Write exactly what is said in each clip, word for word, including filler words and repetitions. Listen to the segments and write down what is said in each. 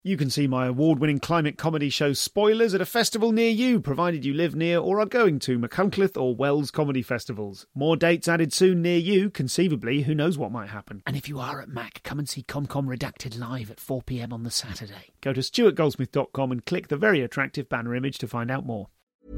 You can see my award-winning climate comedy show Spoilers at a festival near you, provided you live near or are going to Machynlleth or Wells comedy festivals. More dates added soon near you. Conceivably, who knows what might happen. And if you are at Mac, come and see ComCom Redacted live at four p m on the Saturday. Go to stuart goldsmith dot com and click the very attractive banner image to find out more.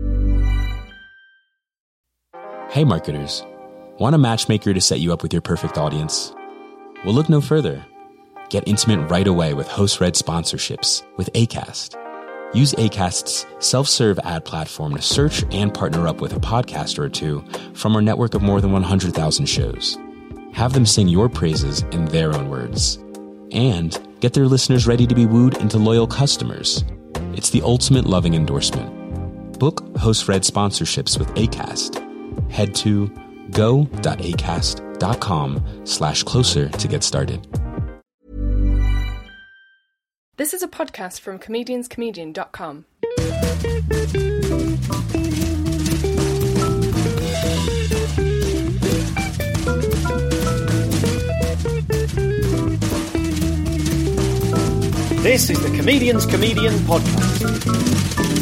Hey marketers, want a matchmaker to set you up with your perfect audience? Well, look no further. Get intimate right away with host-read sponsorships with Acast. Use Acast's self-serve ad platform to search and partner up with a podcaster or two from our network of more than one hundred thousand shows. Have them sing your praises in their own words. And get their listeners ready to be wooed into loyal customers. It's the ultimate loving endorsement. Book host-read sponsorships with Acast. Head to go.acast.com slash closer to get started. This is a podcast from comedians comedian dot com. This is the Comedians Comedian Podcast.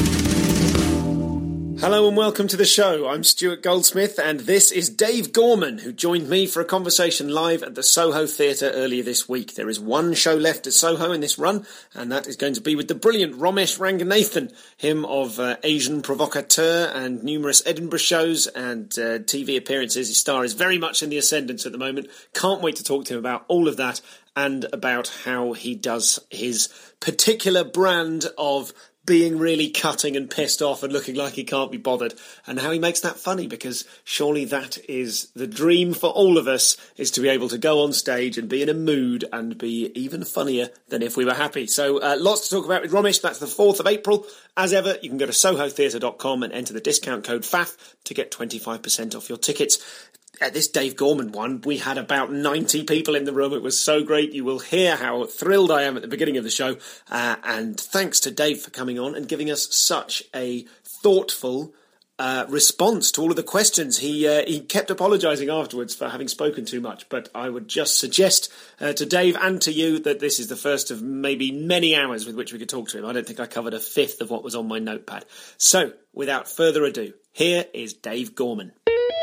Hello and welcome to the show. I'm Stuart Goldsmith and this is Dave Gorman, who joined me for a conversation live at the Soho Theatre earlier this week. There is one show left at Soho in this run, and that is going to be with the brilliant Romesh Ranganathan, him of uh, Asian Provocateur and numerous Edinburgh shows and uh, T V appearances. His star is very much in the ascendance at the moment. Can't wait to talk to him about all of that and about how he does his particular brand of being really cutting and pissed off and looking like he can't be bothered, and how he makes that funny, because surely that is the dream for all of us, is to be able to go on stage and be in a mood and be even funnier than if we were happy. So uh, lots to talk about with Romesh. That's the fourth of April. As ever, you can go to soho theatre dot com and enter the discount code F A F to get twenty-five percent off your tickets. At this Dave Gorman one, we had about ninety people in the room. It was so great. You will hear how thrilled I am at the beginning of the show. Uh, and thanks to Dave for coming on and giving us such a thoughtful uh, response to all of the questions. He uh, he kept apologising afterwards for having spoken too much. But I would just suggest uh, to Dave and to you that this is the first of maybe many hours with which we could talk to him. I don't think I covered a fifth of what was on my notepad. So, without further ado, here is Dave Gorman.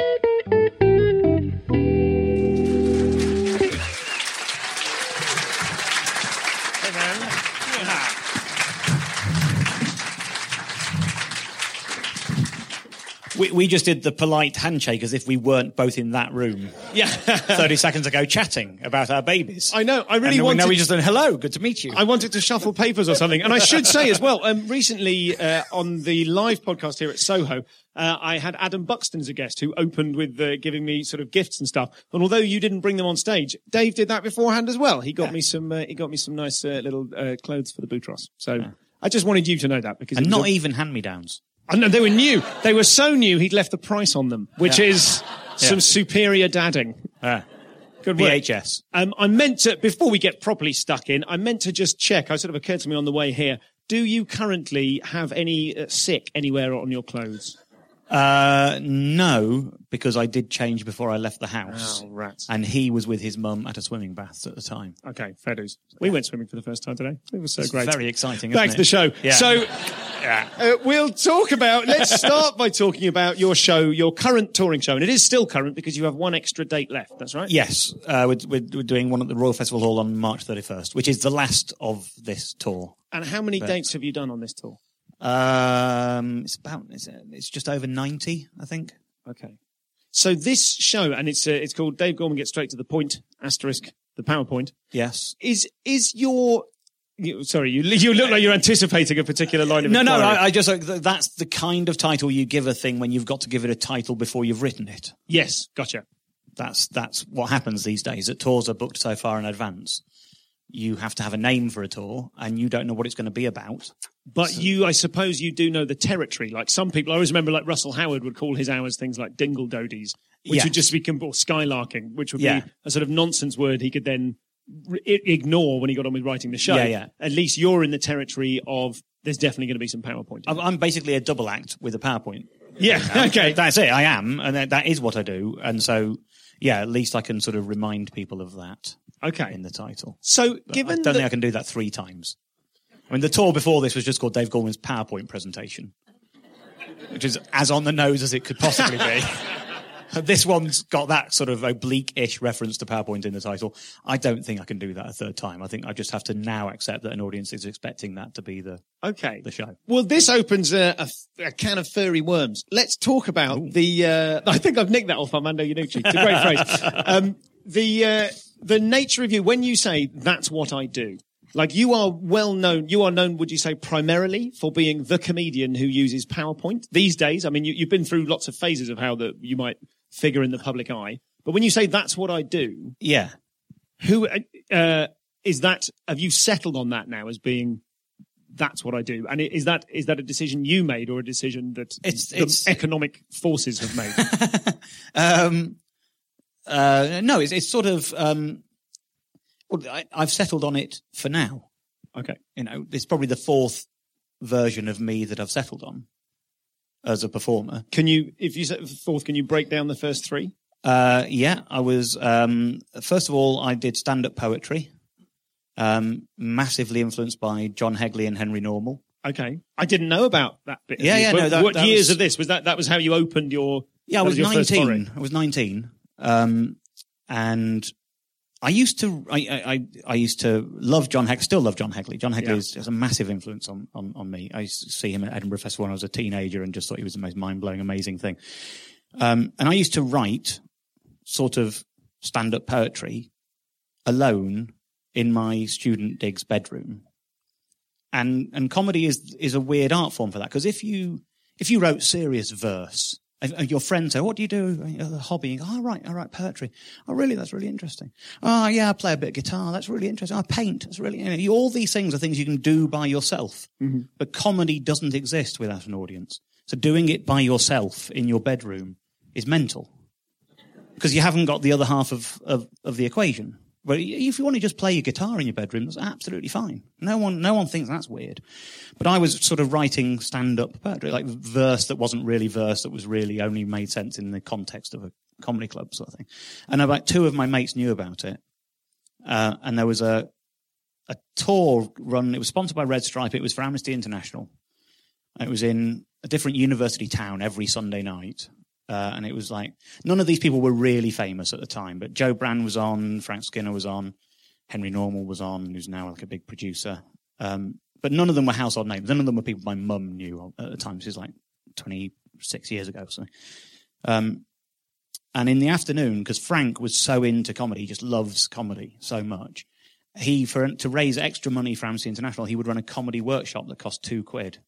We, we just did the polite handshake as if we weren't both in that room. Yeah. thirty seconds ago chatting about our babies. I know, I really and wanted... Now we just done, hello, good to meet you. I wanted to shuffle papers or something. And I should say as well, um, recently uh, on the live podcast here at Soho, uh, I had Adam Buxton as a guest who opened with uh, giving me sort of gifts and stuff. And although you didn't bring them on stage, Dave did that beforehand as well. He got yeah. me some uh, he got me some nice uh, little uh, clothes for the Boutros. So yeah. I just wanted you to know that. because And not a... even hand-me-downs. I know, they were new. They were so new, he'd left the price on them, which yeah. is some yeah. superior dadding. Yeah. Good V H S. Um, I meant to, before we get properly stuck in, I meant to just check, it sort of occurred to me on the way here, do you currently have any uh, sick anywhere on your clothes? Uh, no, because I did change before I left the house. Oh, rats. And he was with his mum at a swimming bath at the time. Okay, fair dues. We went swimming for the first time today. It was so it's great. Very exciting, Back isn't to the show. Yeah. So, yeah. uh, we'll talk about, let's start by talking about your show, your current touring show. And it is still current because you have one extra date left, that's right? Yes, uh, we're, we're, we're doing one at the Royal Festival Hall on March thirty-first, which is the last of this tour. And how many but, dates have you done on this tour? Um, it's about, it's, it's just over ninety, I think. Okay. So this show, and it's uh, it's called Dave Gorman Gets Straight to the Point, asterisk, the PowerPoint. Yes. Is is your... You, sorry, you you look like you're anticipating a particular line of No, inquiry. no, I, I just, that's the kind of title you give a thing when you've got to give it a title before you've written it. Yes, gotcha. That's, that's what happens these days. That tours are booked so far in advance. You have to have a name for a tour, and you don't know what it's going to be about. But so. you, I suppose you do know the territory. Like some people, I always remember like Russell Howard would call his hours things like dingle dodies, which yes. would just be, or skylarking, which would yeah. be a sort of nonsense word he could then r- ignore when he got on with writing the show. Yeah, yeah. At least you're in the territory of there's definitely going to be some PowerPoint. I'm, I'm basically a double act with a PowerPoint. Yeah, okay. That's it, I am, and that, that is what I do. And so, yeah, at least I can sort of remind people of that. Okay. In the title. So, but given I don't that... think I can do that three times. I mean, the tour before this was just called Dave Gorman's PowerPoint presentation, which is as on the nose as it could possibly be. This one's got that sort of oblique-ish reference to PowerPoint in the title. I don't think I can do that a third time. I think I just have to now accept that an audience is expecting that to be the okay the show. Well, this opens a, a, a can of furry worms. Let's talk about Ooh. the. Uh, I think I've nicked that off Armando Iannucci. It's a great phrase. Um, the uh, the nature of you when you say that's what I do. Like you are well known, you are known, would you say, primarily for being the comedian who uses PowerPoint these days? I mean, you, you've been through lots of phases of how that you might figure in the public eye. But when you say that's what I do, yeah, who uh, is that? Have you settled on that now as being that's what I do? And is that is that a decision you made or a decision that it's, the it's... economic forces have made? um, uh, no, it's, it's sort of. Um, well, I, I've settled on it for now. Okay, you know, it's probably the fourth version of me that I've settled on as a performer. Can you, if you said fourth, can you break down the first three? Uh, yeah, I was, um, first of all, I did stand-up poetry, um, massively influenced by John Hegley and Henry Normal. Okay. I didn't know about that bit. Yeah, yeah, no, that, what that years was, of this? Was that, that was how you opened your, yeah, I was, was nineteen. I was nineteen. Um, and I used to, I, I, I used to love John Hegley, still love John Hegley. John Hegley yeah. is, is a massive influence on, on, on me. I used to see him at Edinburgh Festival when I was a teenager and just thought he was the most mind-blowing, amazing thing. Um, and I used to write sort of stand-up poetry alone in my student dig's bedroom. And, and comedy is, is a weird art form for that. Because if you, if you wrote serious verse, your friends say, what do you do? A hobby. You go, oh, right, I write poetry. Oh, really? That's really interesting. Oh, yeah, I play a bit of guitar. That's really interesting. I paint. That's really, you know, all these things are things you can do by yourself. Mm-hmm. But comedy doesn't exist without an audience. So doing it by yourself in your bedroom is mental. Because you haven't got the other half of, of, of the equation. But if you want to just play your guitar in your bedroom, that's absolutely fine. No one, no one thinks that's weird. But I was sort of writing stand-up poetry, like verse that wasn't really verse, that was really only made sense in the context of a comedy club sort of thing. And about two of my mates knew about it. Uh, and there was a, a tour run, it was sponsored by Red Stripe, it was for Amnesty International. And it was in a different university town every Sunday night. Uh, and it was like, none of these people were really famous at the time, but Joe Brand was on, Frank Skinner was on, Henry Normal was on, who's now like a big producer. Um, but none of them were household names. None of them were people my mum knew at the time. This is like twenty-six years ago or something. Um, and in the afternoon, because Frank was so into comedy, he just loves comedy so much, he, for to raise extra money for Amnesty International, he would run a comedy workshop that cost two quid.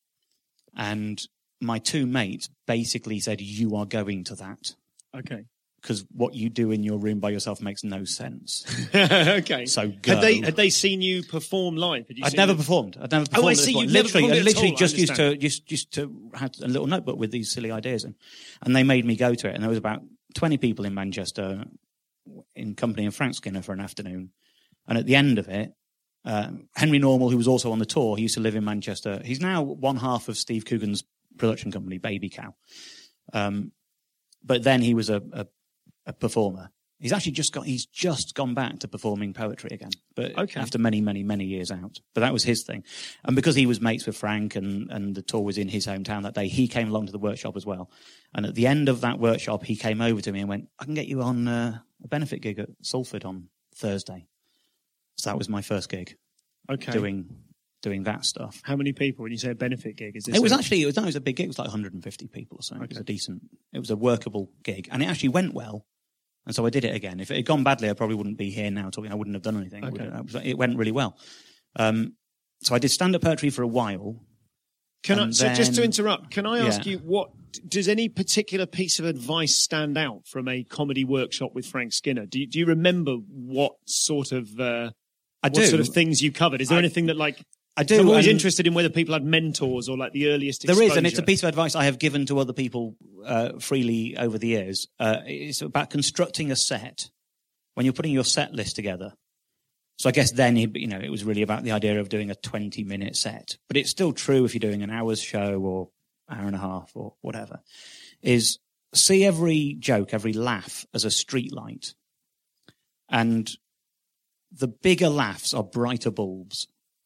And my two mates basically said, you are going to that. Okay. Because what you do in your room by yourself makes no sense. Okay. So go. Had they, had they seen you perform live? Had you I'd never them? performed. I'd never performed. Oh, I at this see. point. You literally, never I literally all, just I used to, just, used to have a little notebook with these silly ideas in. And they made me go to it. And there was about twenty people in Manchester in company of Frank Skinner for an afternoon. And at the end of it, uh, Henry Normal, who was also on the tour, he used to live in Manchester. He's now one half of Steve Coogan's production company, Baby Cow. Um, but then he was a, a, a performer. He's actually just got, he's just gone back to performing poetry again, but okay. after many, many, many years out. But that was his thing. And because he was mates with Frank and, and the tour was in his hometown that day, he came along to the workshop as well. And at the end of that workshop, he came over to me and went, I can get you on uh, a benefit gig at Salford on Thursday. So that was my first gig. Okay. Doing, doing that stuff. How many people when you say a benefit gig? Is this it was a... actually, it was, no, it was a big gig. It was like one hundred fifty people or something. Okay. It was a decent, it was a workable gig. And it actually went well. And so I did it again. If it had gone badly, I probably wouldn't be here now talking. I wouldn't have done anything. Okay. It, it went really well. Um, so I did stand-up poetry for a while. Can I, so then, just to interrupt, can I ask yeah. you, what does any particular piece of advice stand out from a comedy workshop with Frank Skinner? Do you, do you remember what sort of... Uh, I what do. sort of things you covered? Is there I, anything that like... I do. I'm always um, interested in whether people had mentors or like the earliest exposure. There is, and it's a piece of advice I have given to other people uh, freely over the years. Uh, it's about constructing a set when you're putting your set list together. So I guess then, you know, it was really about the idea of doing a twenty-minute set. But it's still true if you're doing an hour's show or hour and a half or whatever, is see every joke, every laugh as a street light. And the bigger laughs are brighter bulbs.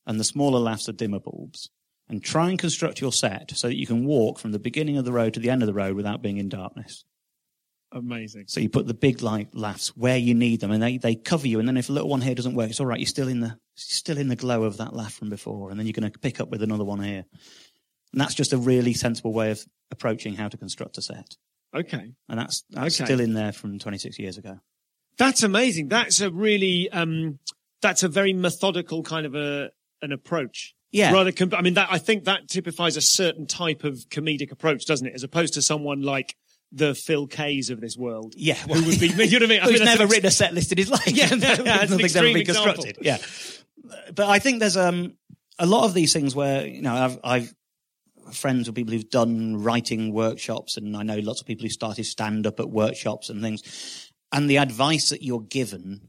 and the smaller laughs are dimmer bulbs, and try and construct your set so that you can walk from the beginning of the road to the end of the road without being in darkness. Amazing. So you put the big light laughs where you need them, and they, they cover you. And then if a little one here doesn't work, it's all right. You're still in the still in the glow of that laugh from before, and then you're going to pick up with another one here. And that's just a really sensible way of approaching how to construct a set. Okay. And that's, that's okay. still in there from twenty-six years ago. That's amazing. That's a really um, that's a very methodical kind of a an approach. Yeah. Rather, com- I mean, that I think that typifies a certain type of comedic approach, doesn't it? As opposed to someone like the Phil Kays of this world. Yeah. Well, who would be, you know what I mean? I Who's mean, never ex- written a set list in his life. Yeah, yeah, that's an Nothing's ever been extreme constructed. Yeah. But I think there's um, a lot of these things where, you know, I've, I've friends with people who've done writing workshops, and I know lots of people who started stand-up at workshops and things. And the advice that you're given,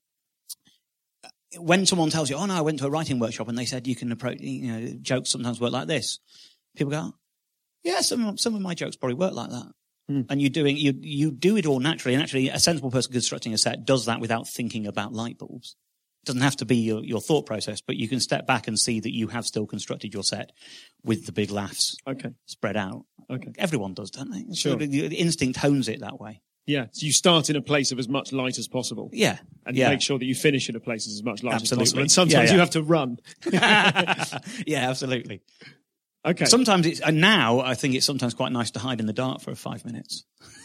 when someone tells you, oh no, I went to a writing workshop and they said you can approach, you know, jokes sometimes work like this. People go, yeah, some, some of my jokes probably work like that. Mm. And you're doing, you, you do it all naturally. And actually, a sensible person constructing a set does that without thinking about light bulbs. It doesn't have to be your, your thought process, but you can step back and see that you have still constructed your set with the big laughs okay. spread out. Okay. Everyone does, don't they? Sure. So the, the instinct hones it that way. Yeah. So you start in a place of as much light as possible. Yeah. And yeah. make sure that you finish in a place of as much light absolutely. as possible. And sometimes yeah, yeah. you have to run. Yeah, absolutely. Okay. Sometimes it's, and now I think it's sometimes quite nice to hide in the dark for five minutes.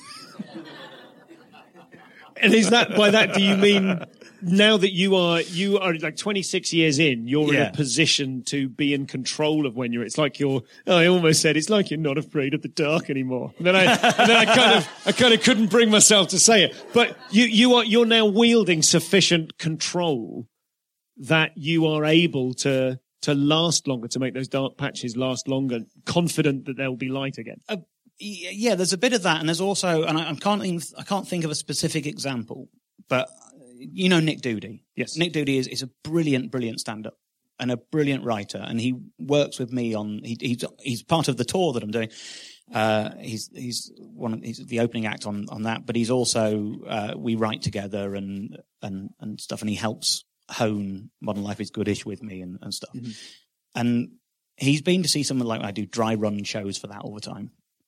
And is that, by that, do you mean now that you are, you are like twenty-six years in, you're yeah. in a position to be in control of when you're, it's like you're, oh, I almost said, it's like you're not afraid of the dark anymore. And then I, and then I kind of, I kind of couldn't bring myself to say it. But you, you are, you're now wielding sufficient control that you are able to, to last longer, to make those dark patches last longer, confident that there will be light again. Uh, yeah, there's a bit of that. And there's also, and I, I can't even, I can't think of a specific example, but you know Nick Doody. Yes. Nick Doody is, is a brilliant, brilliant stand-up and a brilliant writer. And he works with me on, he, he's, he's part of the tour that I'm doing. Uh, he's, he's one of, he's the opening act on, on that, but he's also, uh, we write together and, and, and stuff. And he helps hone Modern Life is Goodish with me and, and stuff. Mm-hmm. And he's been to see someone like I do dry run shows for that all the time.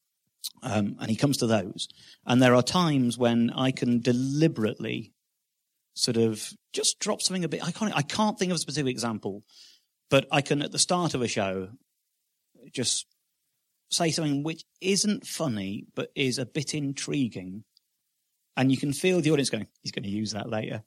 Um, and he comes to those. And there are times when I can deliberately sort of just drop something a bit. I can't, I can't think of a specific example, but I can, at the start of a show, just say something which isn't funny, but is a bit intriguing. And you can feel the audience going, he's going to use that later.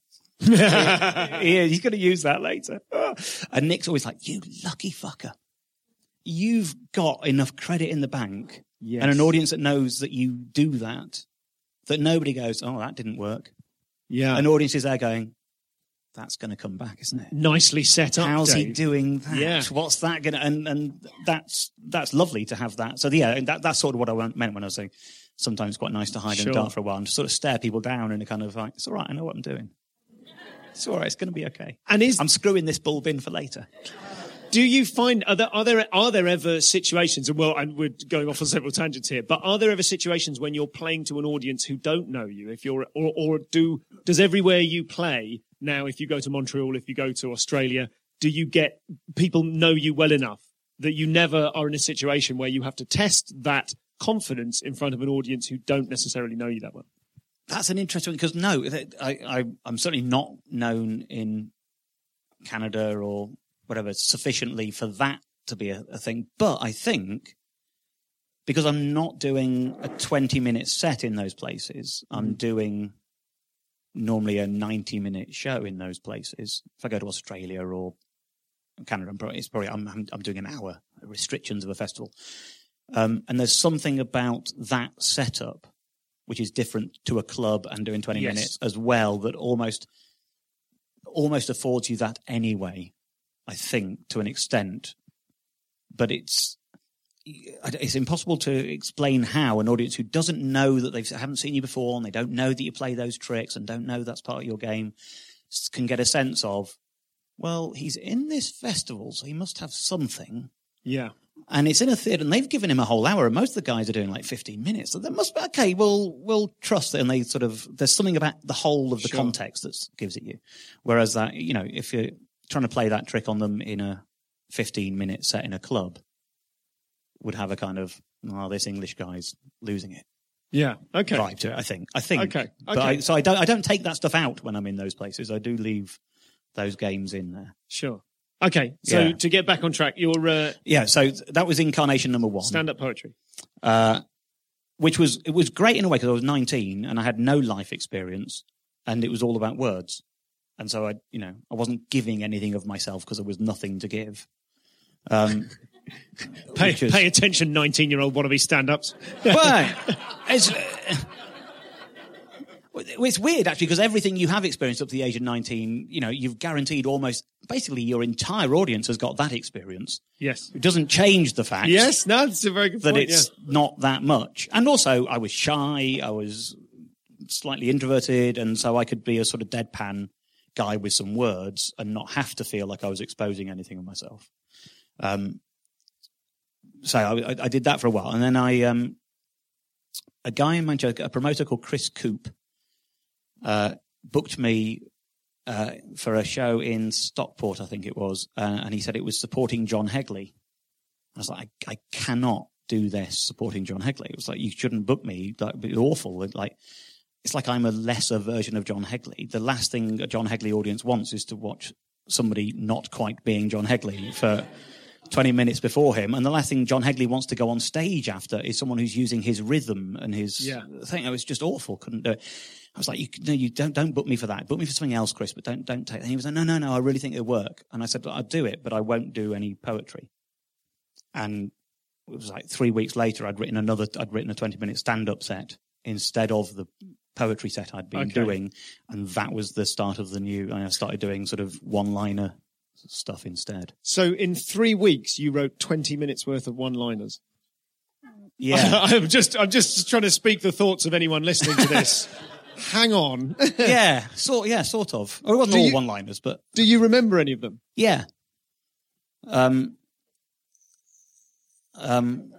Yeah, he's going to use that later. And Nick's always like, you lucky fucker. You've got enough credit in the bank yes. and an audience that knows that you do that, that nobody goes, oh, that didn't work. Yeah. An audience is there going, that's going to come back, isn't it? Nicely set up. How's Dave. he doing that? Yeah. What's that going to, and, and that's, that's lovely to have that. So yeah, that, that's sort of what I meant when I was saying sometimes it's quite nice to hide sure. in the dark for a while and just sort of stare people down and kind of like, it's all right, I know what I'm doing. It's all right, it's going to be okay. And is, I'm screwing this bulb in for later. Do you find, are there, are there, are there ever situations, and well, and we're going off on several tangents here, but are there ever situations when you're playing to an audience who don't know you, if you're, or, or do, does everywhere you play now, if you go to Montreal, if you go to Australia, do you get, people know you well enough that you never are in a situation where you have to test that confidence in front of an audience who don't necessarily know you that well? That's an interesting, because no, I, I, I'm certainly not known in Canada or whatever sufficiently for that to be a, a thing. But I think because I'm not doing a twenty minute set in those places, mm. I'm doing normally a ninety minute show in those places. If I go to Australia or Canada, I'm probably, it's probably I'm, I'm, I'm doing an hour, restrictions of a festival. Um, and there's something about that setup which is different to a club and doing twenty yes. minutes as well, that almost almost affords you that anyway, I think, to an extent. But it's it's impossible to explain how an audience who doesn't know that they haven't seen you before and they don't know that you play those tricks and don't know that's part of your game can get a sense of, well, he's in this festival, so he must have something. Yeah. And it's in a theatre, and they've given him a whole hour, and most of the guys are doing like fifteen minutes. So there must be, okay, we'll, we'll trust it. And they sort of, there's something about the whole of the sure. context that gives it you. Whereas that, you know, if you, trying to play that trick on them in a fifteen minute set in a club would have a kind of, oh, this English guy's losing it. Yeah. Okay. Vibe to it, I think. I think. Okay. Okay. But I, so I don't, I don't take that stuff out when I'm in those places. I do leave those games in there. Sure. Okay. So Yeah. to get back on track, your uh, Yeah. So that was incarnation number one. stand-up poetry. Uh, which was, it was great in a way because I was nineteen and I had no life experience and it was all about words. And so I, you know, I wasn't giving anything of myself because there was nothing to give. Um, Pay, which is- pay attention, nineteen-year-old wannabe stand-ups. But it's, uh, it's weird actually because everything you have experienced up to the age of nineteen, you know, you've guaranteed almost basically your entire audience has got that experience. Yes. It doesn't change the fact Yes. No, that's a very good that point. it's yeah. not that much. And also I was shy, I was slightly introverted, and so I could be a sort of deadpan guy with some words and not have to feel like I was exposing anything of myself. Um, so I, I did that for a while, and then I, um, a guy in Manchester, a promoter called Chris Coop, uh, booked me uh, for a show in Stockport, I think it was, uh, and he said it was supporting John Hegley. I was like, I, I cannot do this supporting John Hegley. It was like, you shouldn't book me. That would be awful. Like, it's like I'm a lesser version of John Hegley. The last thing a John Hegley audience wants is to watch somebody not quite being John Hegley for twenty minutes before him. And the last thing John Hegley wants to go on stage after is someone who's using his rhythm and his Yeah. thing. It was just awful. Couldn't do it. I was like, you, no, you don't, don't book me for that. Book me for something else, Chris, but don't, don't take that. And he was like, no, no, no, I really think it'll work. And I said, I'll do it, but I won't do any poetry. And it was like three weeks later, I'd written another, I'd written a twenty minute stand up set instead of the poetry set I'd been Okay. doing. And that was the start of the new, and I started doing sort of one liner stuff instead. So in three weeks, you wrote twenty minutes worth of one-liners. Yeah. I'm just, I'm just trying to speak the thoughts of anyone listening to this. Hang on. yeah. Sort, yeah, sort of. Or it wasn't Do all you- one liners, but Do you remember any of them? yeah. Um, um,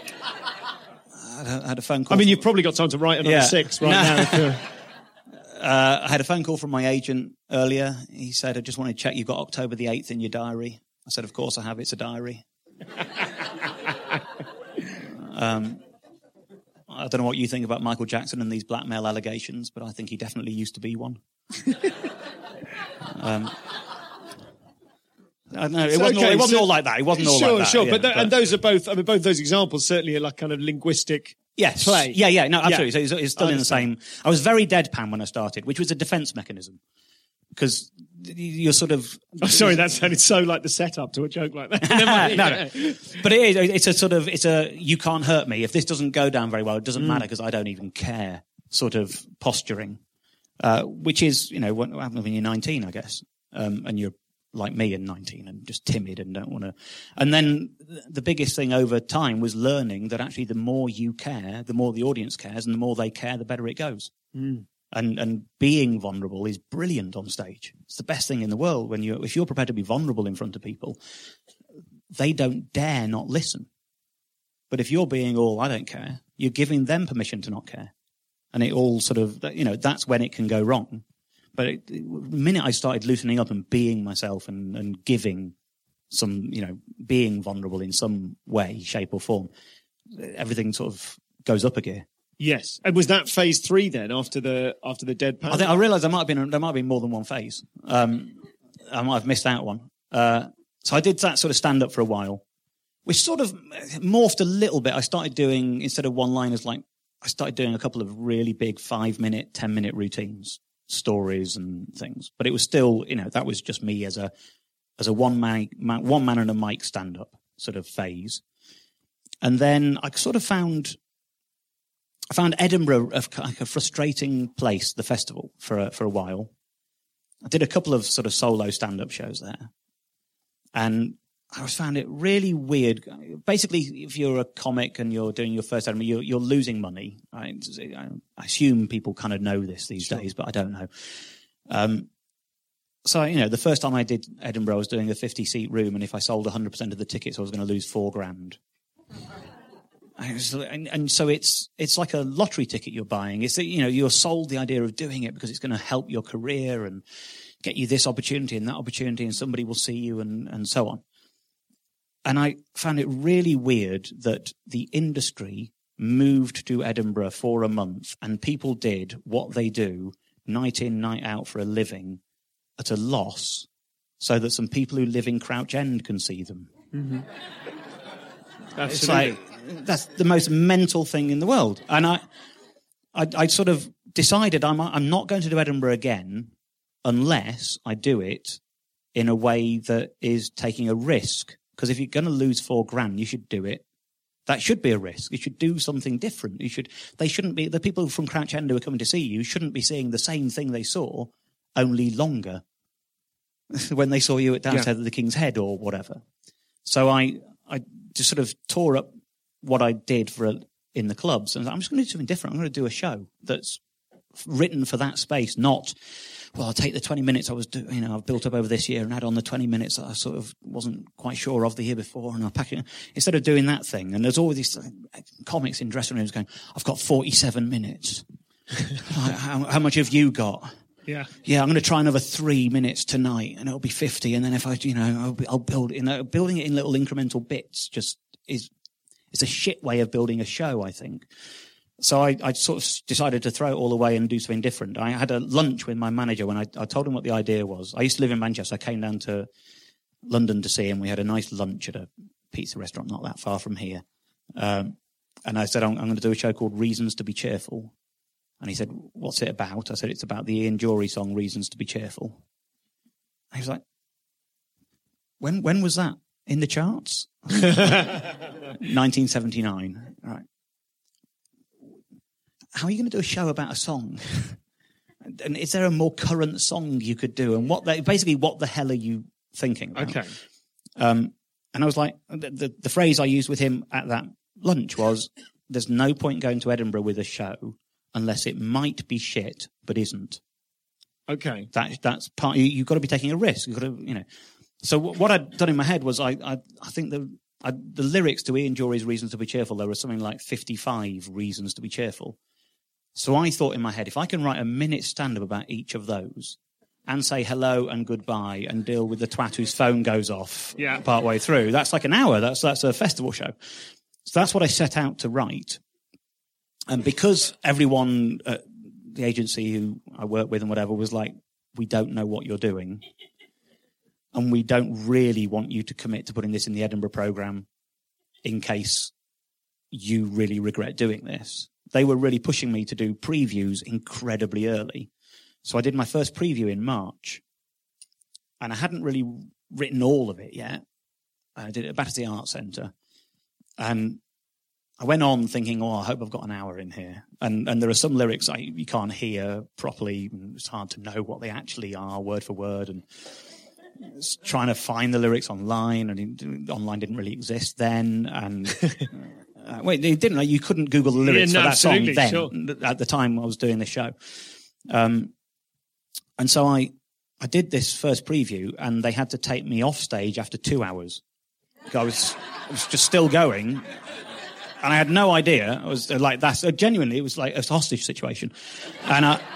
I had a- I had a phone call. I mean, from- you've probably got time to write another Yeah. six right No. now. if you're- Uh, I had a phone call from my agent earlier. He said, I just want to check you've got October the eighth in your diary. I said, of course I have. It's a diary. um, I don't know what you think about Michael Jackson and these blackmail allegations, but I think he definitely used to be one. um, I don't know. It So, wasn't, all, okay, it wasn't so- all like that. It wasn't all sure, like that. sure. yeah, but, th- and those are both, I mean, both those examples certainly are like kind of linguistic. Yes. play. Yeah, yeah, no, absolutely. Yeah. So it's, it's still I in the same. I was very deadpan when I started, which was a defense mechanism. Because you're sort of. Oh, sorry, that sounded so like the setup to a joke like that. Never mind. no, no. But it is, it's a sort of, it's a, you can't hurt me. If this doesn't go down very well, it doesn't matter because I don't even care sort of posturing. Uh, which is, you know, what happens when you're nineteen, I guess. Um, and you're like me and nineteen and just timid and don't want to. And then the biggest thing over time was learning that actually the more you care, the more the audience cares, and the more they care, the better it goes. Mm. And and being vulnerable is brilliant on stage. It's the best thing in the world when you if you're prepared to be vulnerable in front of people, they don't dare not listen. But if you're being all I don't care, you're giving them permission to not care, and it all sort of you know that's when it can go wrong. But it, the minute I started loosening up and being myself and, and giving some, you know, being vulnerable in some way, shape or form, everything sort of goes up a gear. Yes. And was that phase three then after the, after the deadpan? I think I realised there might have been there might have been more than one phase. Um, I might have missed out one. Uh, so I did that sort of stand up for a while, which sort of morphed a little bit. I started doing instead of one liners, like I started doing a couple of really big five minute, ten minute routines. Stories and things, but it was still, you know, that was just me as a as a one man, man one man and a mic stand up sort of phase. And then I sort of found I found Edinburgh a, like a frustrating place, the festival, for a, for a while. I did a couple of sort of solo stand up shows there, and I was found it really weird. Basically, if you're a comic and you're doing your first Edinburgh, you're, you're losing money. I, I assume people kind of know this these sure. days, but I don't know. Um, so, you know, the first time I did Edinburgh, I was doing a fifty seat room, and if I sold one hundred percent of the tickets, I was going to lose four grand. I was, and, and so it's it's like a lottery ticket you're buying. It's, you know, you're sold the idea of doing it because it's going to help your career and get you this opportunity and that opportunity, and somebody will see you, and, and so on. And I found it really weird that the industry moved to Edinburgh for a month and people did what they do night in, night out for a living at a loss so that some people who live in Crouch End can see them. Mm-hmm. It's like, that's the most mental thing in the world. And I, I, I sort of decided I'm, I'm not going to do Edinburgh again unless I do it in a way that is taking a risk. Because if you're going to lose four grand, you should do it. That should be a risk. You should do something different. You should. They shouldn't be. The people from Crouch End who are coming to see you shouldn't be seeing the same thing they saw, only longer. When they saw you at Downstairs yeah. at the King's Head or whatever. So I, I just sort of tore up what I did for a, in the clubs, and I'm just going to do something different. I'm going to do a show that's written for that space, not. Well, I'll take the twenty minutes I was, do, you know, I've built up over this year and add on the twenty minutes that I sort of wasn't quite sure of the year before, and I'll pack it. Instead of doing that thing, and there's all these comics in dressing rooms going, I've got forty-seven minutes. how, how much have you got? Yeah. Yeah, I'm going to try another three minutes tonight, and it'll be fifty. And then if I, you know, I'll, be, I'll build, you know, building it in little incremental bits just is, it's a shit way of building a show, I think. So I, I sort of decided to throw it all away and do something different. I had a lunch with my manager when I, I told him what the idea was. I used to live in Manchester. I came down to London to see him. We had a nice lunch at a pizza restaurant not that far from here. Um, and I said, I'm, I'm going to do a show called Reasons to be Cheerful. And he said, what's it about? I said, it's about the Ian Dury song, Reasons to be Cheerful. And he was like, when when was that? In the charts? nineteen seventy-nine. All right. How are you going to do a show about a song? And is there a more current song you could do? And what the, basically, what the hell are you thinking about? Okay. Um, and I was like, the, the, the phrase I used with him at that lunch was, there's no point going to Edinburgh with a show unless it might be shit, but isn't. Okay. That, that's part, you, you've got to be taking a risk. You've got to, you know. So what I'd done in my head was, I, I, I think the, I, the lyrics to Ian Dury's Reasons to be Cheerful, there were something like fifty-five reasons to be cheerful. So I thought in my head, if I can write a minute stand-up about each of those and say hello and goodbye and deal with the twat whose phone goes off yeah. partway through, that's like an hour. That's that's a festival show. So that's what I set out to write. And because everyone at the agency who I work with and whatever was like, we don't know what you're doing, and we don't really want you to commit to putting this in the Edinburgh programme in case you really regret doing this. They were really pushing me to do previews incredibly early. So I did my first preview in March. And I hadn't really written all of it yet. I did it at Battersea Arts Centre. And I went on thinking, oh, I hope I've got an hour in here. And and there are some lyrics I, you can't hear properly. It's hard to know what they actually are, word for word. And trying to find the lyrics online. And online didn't really exist then. And... Uh, wait, it didn't. Like, you couldn't Google the lyrics yeah, no, for that song then. Sure. At the time I was doing the show, um, and so I, I did this first preview, and they had to take me off stage after two hours. I was, I was just still going, and I had no idea. I was like, that's uh, genuinely, it was like a hostage situation, and I,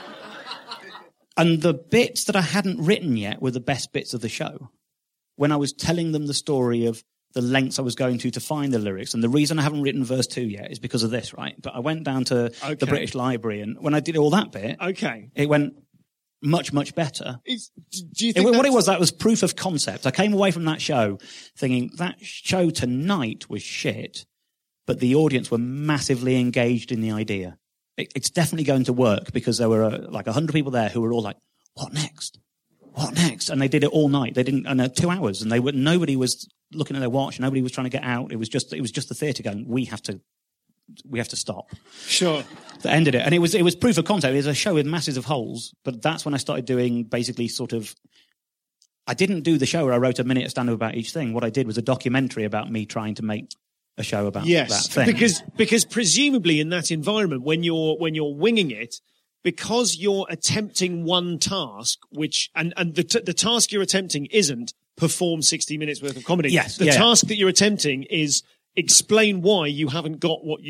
and the bits that I hadn't written yet were the best bits of the show. When I was telling them the story of the lengths I was going to to find the lyrics. And the reason I haven't written verse two yet is because of this, right? But I went down to okay. the British Library, and when I did all that bit, okay, it went much, much better. Is, do you think it, what it was, that was proof of concept. I came away from that show thinking that show tonight was shit, but the audience were massively engaged in the idea. It, it's definitely going to work, because there were uh, like a hundred people there who were all like, what next? What next? And they did it all night. They didn't, and uh, two hours, and they were, nobody was looking at their watch. Nobody was trying to get out. It was just, it was just the theatre going, we have to, we have to stop. Sure. That ended it. And it was, it was proof of concept. It was a show with masses of holes, but that's when I started doing basically sort of, I didn't do the show where I wrote a minute stand-up about each thing. What I did was a documentary about me trying to make a show about yes, that thing. Because, because presumably in that environment, when you're, when you're winging it, because you're attempting one task, which, and, and the, t- the task you're attempting isn't perform sixty minutes worth of comedy. Yes. The yeah, task yeah. that you're attempting is explain why you haven't got what you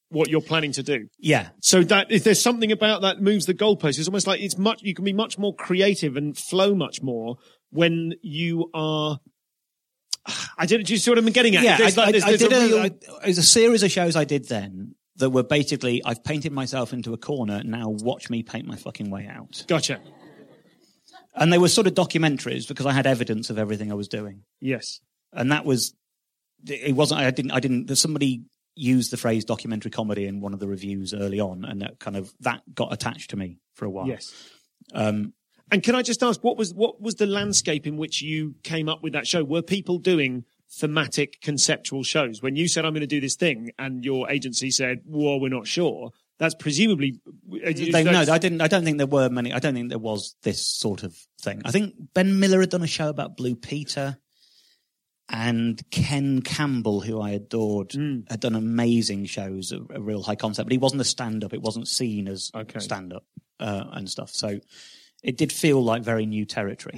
what you're planning to do. Yeah. So that if there's something about that moves the goalpost, it's almost like it's much. You can be much more creative and flow much more when you are. I didn't. Do you see what I'm getting at? Yeah, There's I, like- there's- I, I there's did a a, real- I, there's a series of shows I did then that were basically I've painted myself into a corner. Now watch me paint my fucking way out. Gotcha. And they were sort of documentaries because I had evidence of everything I was doing. Yes. And that was, it wasn't, I didn't, I didn't, there's somebody used the phrase documentary comedy in one of the reviews early on, and that kind of, that got attached to me for a while. Yes. Um, And can I just ask, what was what was the landscape in which you came up with that show? Were people doing thematic, conceptual shows? When you said, I'm going to do this thing, and your agency said, well, we're not sure, that's presumably... they, no, I didn't, I don't think there were many, I don't think there was this sort of thing. I think Ben Miller had done a show about Blue Peter, and Ken Campbell, who I adored, Mm. had done amazing shows, a, a real high concept, but he wasn't a stand-up. It wasn't seen as Okay. stand-up uh, and stuff. So it did feel like very new territory.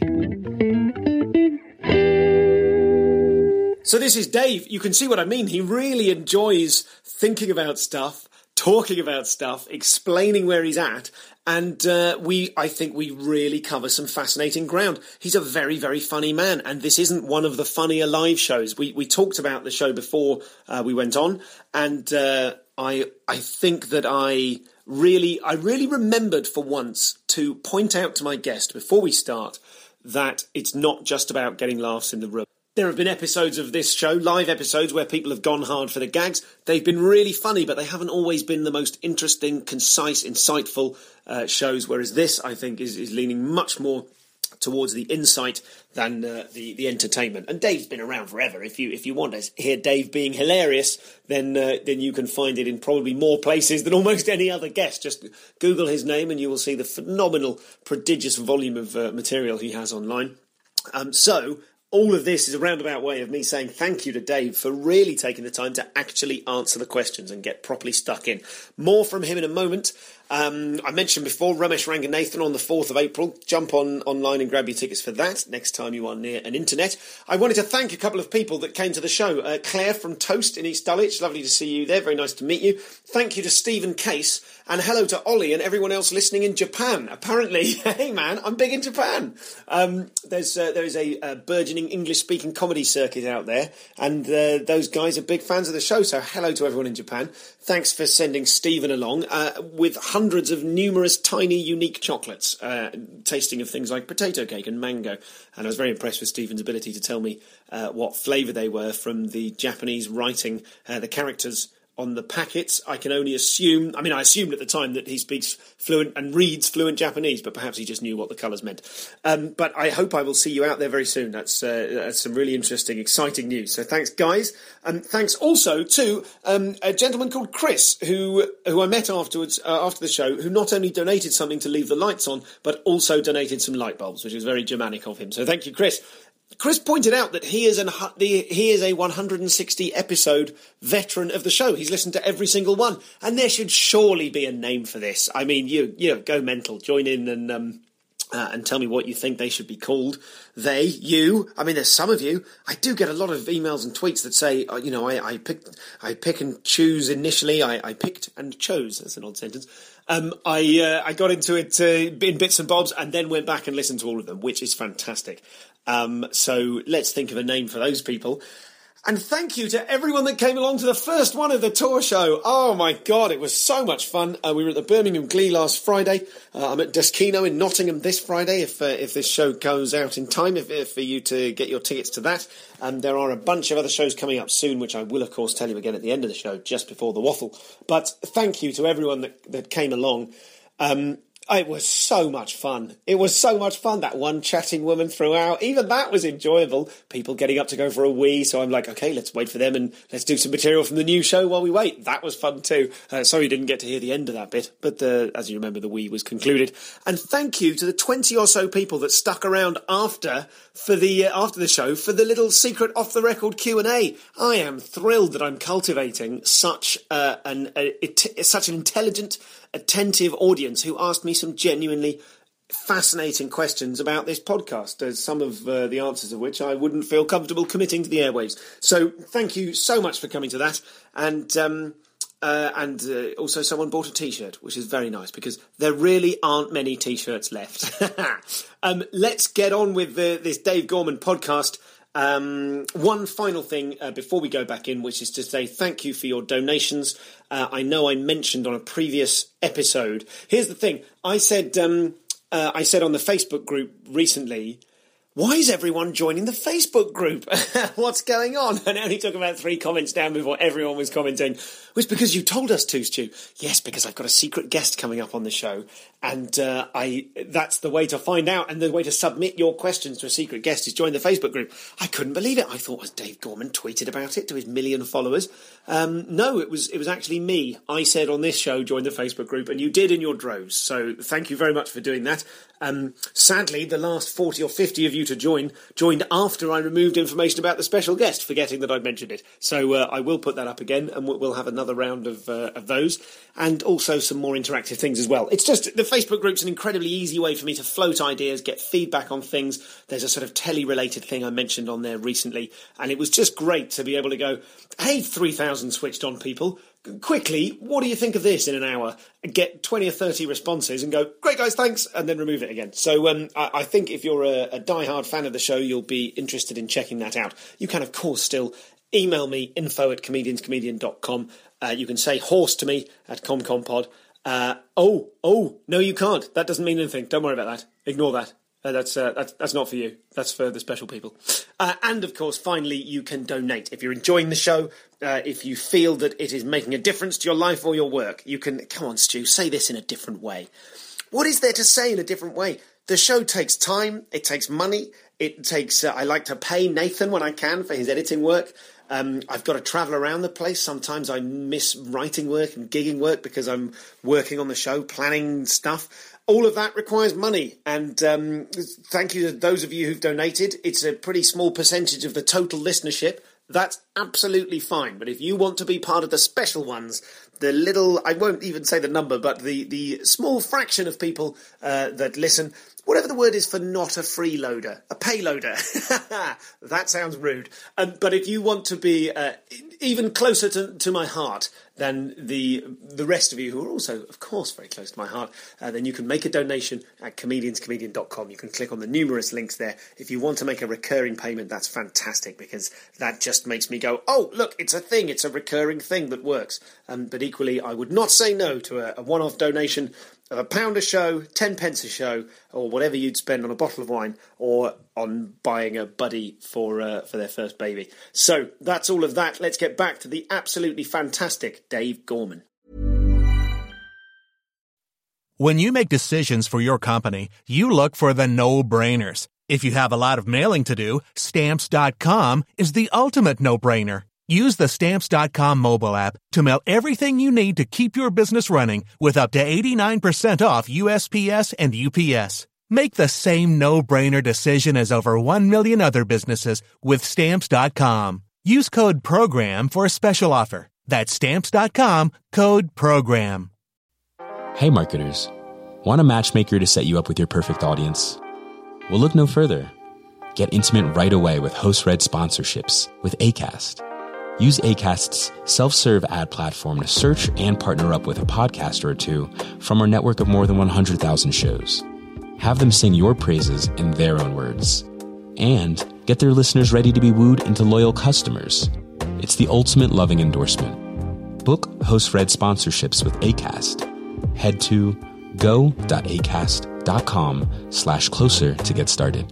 So this is Dave. You can see what I mean. He really enjoys thinking about stuff, talking about stuff, explaining where he's at. And uh, we, I think we really cover some fascinating ground. He's a very, very funny man. And this isn't one of the funnier live shows. We we talked about the show before uh, we went on. And uh, I I think that I really, I really remembered for once to point out to my guest before we start that it's not just about getting laughs in the room. There have been episodes of this show, live episodes, where people have gone hard for the gags. They've been really funny, but they haven't always been the most interesting, concise, insightful uh, shows, whereas this, I think, is, is leaning much more towards the insight than uh, the, the entertainment. And Dave's been around forever. If you if you want to hear Dave being hilarious, then uh, then you can find it in probably more places than almost any other guest. Just Google his name and you will see the phenomenal, prodigious volume of uh, material he has online. Um, so... all of this is a roundabout way of me saying thank you to Dave for really taking the time to actually answer the questions and get properly stuck in. More from him in a moment. Um, I mentioned before, Ramesh Ranganathan on the fourth of April. Jump on online and grab your tickets for that next time you are near an internet. I wanted to thank a couple of people that came to the show. Uh, Claire from Toast in East Dulwich. Lovely to see you there. Very nice to meet you. Thank you to Stephen Case. And hello to Ollie and everyone else listening in Japan. Apparently, hey man, I'm big in Japan. Um, there's uh, there is a, a burgeoning English-speaking comedy circuit out there, and uh, those guys are big fans of the show. So hello to everyone in Japan. Thanks for sending Stephen along uh, with hundreds of numerous tiny, unique chocolates, uh, tasting of things like potato cake and mango. And I was very impressed with Stephen's ability to tell me uh, what flavour they were from the Japanese writing, uh, the characters on the packets. I can only assume, I mean, I assumed at the time that he speaks fluent and reads fluent Japanese, but perhaps he just knew what the colours meant. Um, but I hope I will see you out there very soon. That's, uh, that's some really interesting, exciting news. So thanks, guys. And um, thanks also to um, a gentleman called Chris, who who I met afterwards, uh, after the show, who not only donated something to leave the lights on, but also donated some light bulbs, which was very Germanic of him. So thank you, Chris. Chris pointed out that he is an he is a one hundred sixty episode veteran of the show. He's listened to every single one, and there should surely be a name for this. I mean, you you know, go mental, join in and um, uh, and tell me what you think they should be called. They, you. I mean, there's some of you. I do get a lot of emails and tweets that say, uh, you know, I I pick I pick and choose initially. I, I picked and chose. That's an odd sentence. Um, I uh, I got into it uh, in bits and bobs, and then went back and listened to all of them, which is fantastic. Um, so let's think of a name for those people. And thank you to everyone that came along to the first one of the tour show. Oh my God, it was so much fun. Uh, we were at the Birmingham Glee last Friday. Uh, I'm at Duskino in Nottingham this Friday, if uh, if this show goes out in time, if, if for you to get your tickets to that. And um, there are a bunch of other shows coming up soon, which I will, of course, tell you again at the end of the show, just before the waffle. But thank you to everyone that, that came along. Um, It was so much fun. It was so much fun. That one chatting woman throughout, even that was enjoyable. People getting up to go for a wee, so I'm like, okay, let's wait for them and let's do some material from the new show while we wait. That was fun too. Uh, sorry you didn't get to hear the end of that bit, but the, as you remember, the wee was concluded. And thank you to the twenty or so people that stuck around after for the uh, after the show for the little secret off-the-record Q and A. I am thrilled that I'm cultivating such uh, an a, it, such an intelligent, attentive audience who asked me some genuinely fascinating questions about this podcast, uh, some of uh, the answers of which I wouldn't feel comfortable committing to the airwaves. So thank you so much for coming to that. And um, Uh, and uh, also someone bought a T-shirt, which is very nice because there really aren't many T-shirts left. um, let's get on with the, this Dave Gorman podcast. Um, one final thing uh, before we go back in, which is to say thank you for your donations. Uh, I know I mentioned on a previous episode. Here's the thing. I said, um, uh, I said on the Facebook group recently, why is everyone joining the Facebook group? What's going on? And it only took about three comments down before everyone was commenting. It was because you told us to, Stu. Yes, because I've got a secret guest coming up on the show. And uh, I that's the way to find out. And the way to submit your questions to a secret guest is join the Facebook group. I couldn't believe it. I thought was Dave Gorman tweeted about it to his million followers. Um, no, it was it was actually me. I said on this show, join the Facebook group. And you did in your droves. So thank you very much for doing that. Um, sadly, the last forty or fifty of you to join joined after I removed information about the special guest, forgetting that I'd mentioned it. So uh, I will put that up again, and we'll have another round of, uh, of those, and also some more interactive things as well. It's just, the Facebook group's an incredibly easy way for me to float ideas, get feedback on things. There's a sort of telly-related thing I mentioned on there recently, and it was just great to be able to go, hey, three thousand switched-on people, quickly, what do you think of this in an hour? Get twenty or thirty responses and go, great guys, thanks, and then remove it again. So um, I, I think if you're a, a die-hard fan of the show, you'll be interested in checking that out. You can, of course, still email me, info at comedians comedian dot com. Uh, you can say horse to me at ComComPod. Uh, oh, oh, no, you can't. That doesn't mean anything. Don't worry about that. Ignore that. Uh, that's, uh, that's that's not for you. That's for the special people. Uh, and, of course, finally, you can donate. If you're enjoying the show, uh, if you feel that it is making a difference to your life or your work, you can... Come on, Stu, say this in a different way. What is there to say in a different way? The show takes time. It takes money. It takes... Uh, I like to pay Nathan when I can for his editing work. Um, I've got to travel around the place. Sometimes I miss writing work and gigging work because I'm working on the show, planning stuff. All of that requires money, and um, thank you to those of you who've donated. It's a pretty small percentage of the total listenership. That's absolutely fine, but if you want to be part of the special ones, the little, I won't even say the number, but the, the small fraction of people uh, that listen, whatever the word is for not a freeloader, a payloader. That sounds rude. Um, but if you want to be uh, even closer to, to my heart than the the rest of you, who are also, of course, very close to my heart, uh, then you can make a donation at comedians comedian dot com. You can click on the numerous links there. If you want to make a recurring payment, that's fantastic, because that just makes me go, oh, look, it's a thing. It's a recurring thing that works. Um, but equally, I would not say no to a, a one-off donation of a pound a show, ten pence a show, or whatever you'd spend on a bottle of wine or on buying a buddy for uh, for their first baby. So that's all of that. Let's get back to the absolutely fantastic Dave Gorman. When you make decisions for your company, you look for the no-brainers. If you have a lot of mailing to do, Stamps dot com is the ultimate no-brainer. Use the Stamps dot com mobile app to mail everything you need to keep your business running with up to eighty-nine percent off U S P S and U P S. Make the same no-brainer decision as over one million other businesses with Stamps dot com. Use code PROGRAM for a special offer. That's Stamps dot com, code PROGRAM. Hey marketers, want a matchmaker to set you up with your perfect audience? Well, look no further. Get intimate right away with host-read sponsorships with Acast. Use Acast's self-serve ad platform to search and partner up with a podcaster or two from our network of more than one hundred thousand shows. Have them sing your praises in their own words. And get their listeners ready to be wooed into loyal customers. It's the ultimate loving endorsement. Book host-read sponsorships with Acast. Head to go.acast.com slash closer to get started.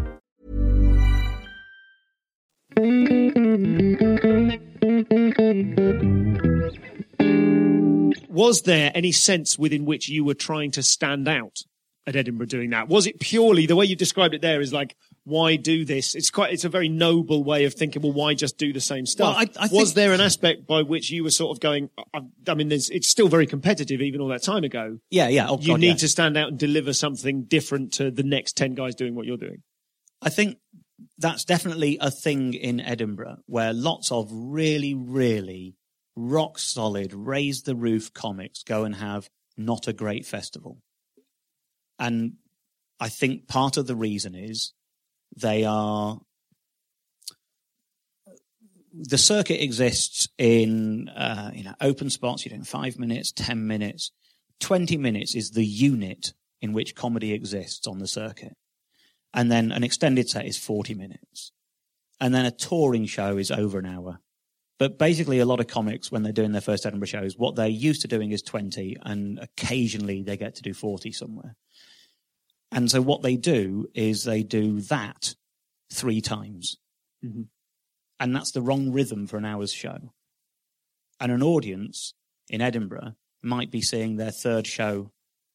Was there any sense within which you were trying to stand out at Edinburgh doing that? Was it purely, the way you described it there is like, why do this? It's quite, it's a very noble way of thinking, well, why just do the same stuff? Well, I, I Was think... there an aspect by which you were sort of going, I, I mean, there's, it's still very competitive even all that time ago. Yeah, yeah. Oh, you God, need yeah. to stand out and deliver something different to the next ten guys doing what you're doing. I think that's definitely a thing in Edinburgh where lots of really, really rock solid, raise the roof comics go and have not a great festival. And I think part of the reason is they are the circuit exists in, uh, you know, open spots. You're doing five minutes, ten minutes, twenty minutes is the unit in which comedy exists on the circuit. And then an extended set is forty minutes. And then a touring show is over an hour. But basically a lot of comics, when they're doing their first Edinburgh shows, what they're used to doing is twenty, and occasionally they get to do forty somewhere. And so what they do is they do that three times. Mm-hmm. And that's the wrong rhythm for an hour's show. And an audience in Edinburgh might be seeing their third show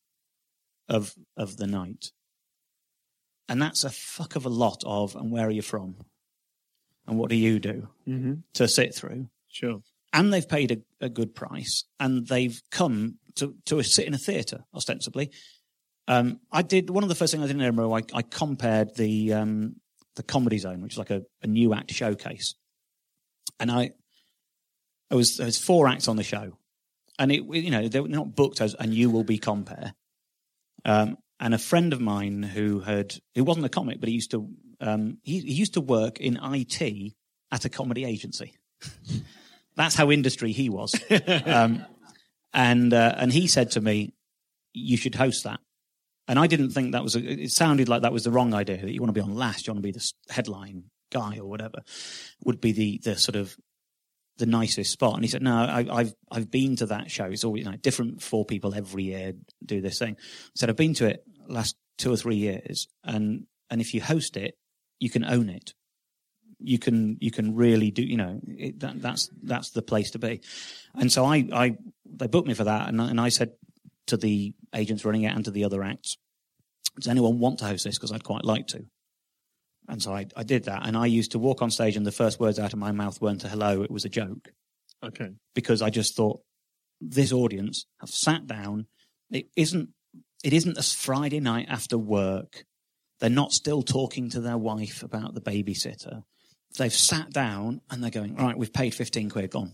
of of the night. And that's a fuck of a lot of, and where are you from? And what do you do mm-hmm. to sit through? Sure. And they've paid a, a good price, and they've come to, to a, sit in a theatre, ostensibly. Um, I did, one of the first things I did in Edinburgh, I, I compared the um, the Comedy Zone, which is like a, a new act showcase. And I, I was, there was four acts on the show. And it, you know, they were not booked as, and you will be compare. Um, and a friend of mine who had, who wasn't a comic, but he used to, um, he, he used to work in I T at a comedy agency. That's how industry he was. um, and, uh, and he said to me, you should host that. And I didn't think that was, a, it sounded like that was the wrong idea, that you want to be on last, you want to be the headline guy or whatever, would be the, the sort of, the nicest spot. And he said, no, I, I've I've been to that show. It's always, you know, different four people every year do this thing. I said, I've been to it last two or three years, and and if you host it, you can own it. You can you can really do, you know, it, that, that's that's the place to be. And so I I they booked me for that, and and I said to the agents running it and to the other acts, does anyone want to host this? Because I'd quite like to. And so I, I did that, and I used to walk on stage, and the first words out of my mouth weren't a hello, it was a joke. Okay. Because I just thought, this audience have sat down. It isn't, it isn't a Friday night after work. They're not still talking to their wife about the babysitter. They've sat down, and they're going, all right, we've paid fifteen quid, gone.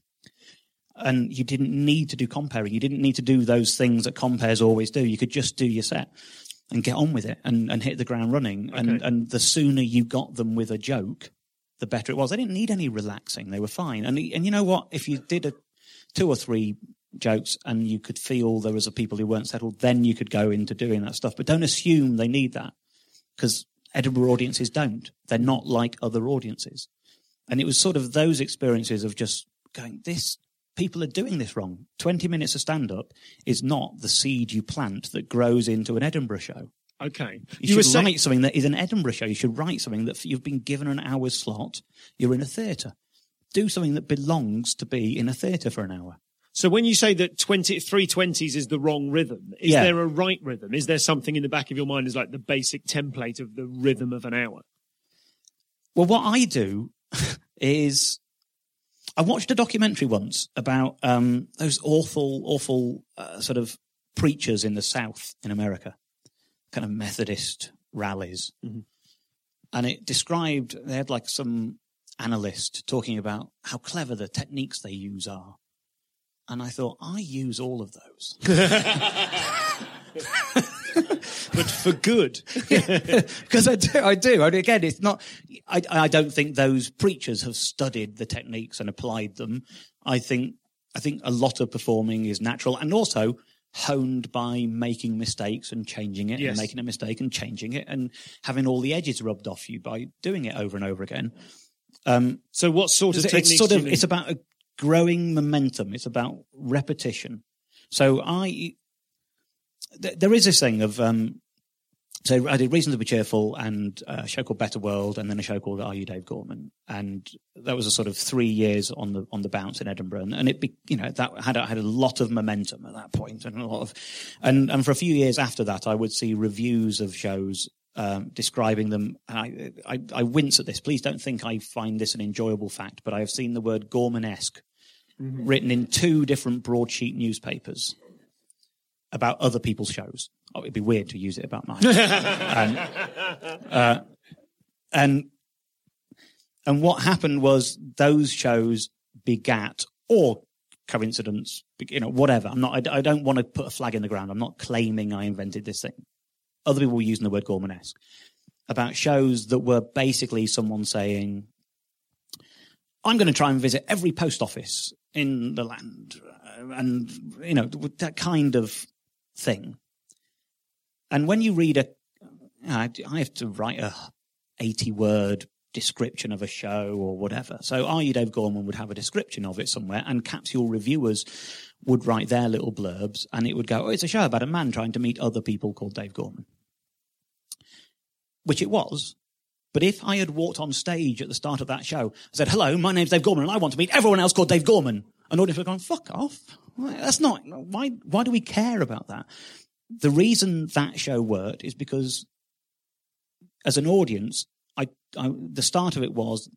And you didn't need to do comparing. You didn't need to do those things that compares always do. You could just do your set and get on with it and, and hit the ground running. Okay. And, and the sooner you got them with a joke, the better it was. They didn't need any relaxing. They were fine. And and you know what? If you did a two or three jokes and you could feel there was a people who weren't settled, then you could go into doing that stuff. But don't assume they need that, because Edinburgh audiences don't. They're not like other audiences. And it was sort of those experiences of just going, this, people are doing this wrong. twenty minutes of stand-up is not the seed you plant that grows into an Edinburgh show. Okay. You, you should were saying- write something that is an Edinburgh show. You should write something that you've been given an hour's slot. You're in a theatre. Do something that belongs to be in a theatre for an hour. So when you say that twenty, three twenties is the wrong rhythm, is Yeah. there a right rhythm? Is there something in the back of your mind as like the basic template of the rhythm of an hour? Well, what I do is... I watched a documentary once about um, those awful, awful uh, sort of preachers in the South in America, kind of Methodist rallies. Mm-hmm. And it described, they had like some analyst talking about how clever the techniques they use are. And I thought, I use all of those. But for good. Because I do, I do. And again, it's not, I, I don't think those preachers have studied the techniques and applied them. I think, I think a lot of performing is natural and also honed by making mistakes and changing it, yes. and making a mistake and changing it and having all the edges rubbed off you by doing it over and over again. Um, so what sort of it's techniques sort do of, you need? It's about a growing momentum. It's about repetition. So I, th- there is this thing of, um, so I did Reason to Be Cheerful and a show called Better World and then a show called Are You Dave Gorman? And that was a sort of three years on the, on the bounce in Edinburgh. And, and it, be, you know, that had, a, had a lot of momentum at that point and a lot of, and, and for a few years after that, I would see reviews of shows, um, describing them. And I, I, I wince at this. Please don't think I find this an enjoyable fact, but I have seen the word Gorman-esque mm-hmm. written in two different broadsheet newspapers about other people's shows. Oh, it'd be weird to use it about mine. and, uh, and and what happened was those shows begat, or coincidence, you know, whatever. I'm not. I, I don't want to put a flag in the ground. I'm not claiming I invented this thing. Other people were using the word Gorman-esque about shows that were basically someone saying, I'm going to try and visit every post office in the land, uh, and you know that kind of thing. And when you read a, I have to write a eighty-word description of a show or whatever. So Are You Dave Gorman would have a description of it somewhere, and Capsule reviewers would write their little blurbs, and it would go, oh, it's a show about a man trying to meet other people called Dave Gorman. Which it was. But if I had walked on stage at the start of that show, I said, hello, my name's Dave Gorman, and I want to meet everyone else called Dave Gorman, an audience would have gone, fuck off. That's not, why, why do we care about that? The reason that show worked is because as an audience, I, I, the start of it was,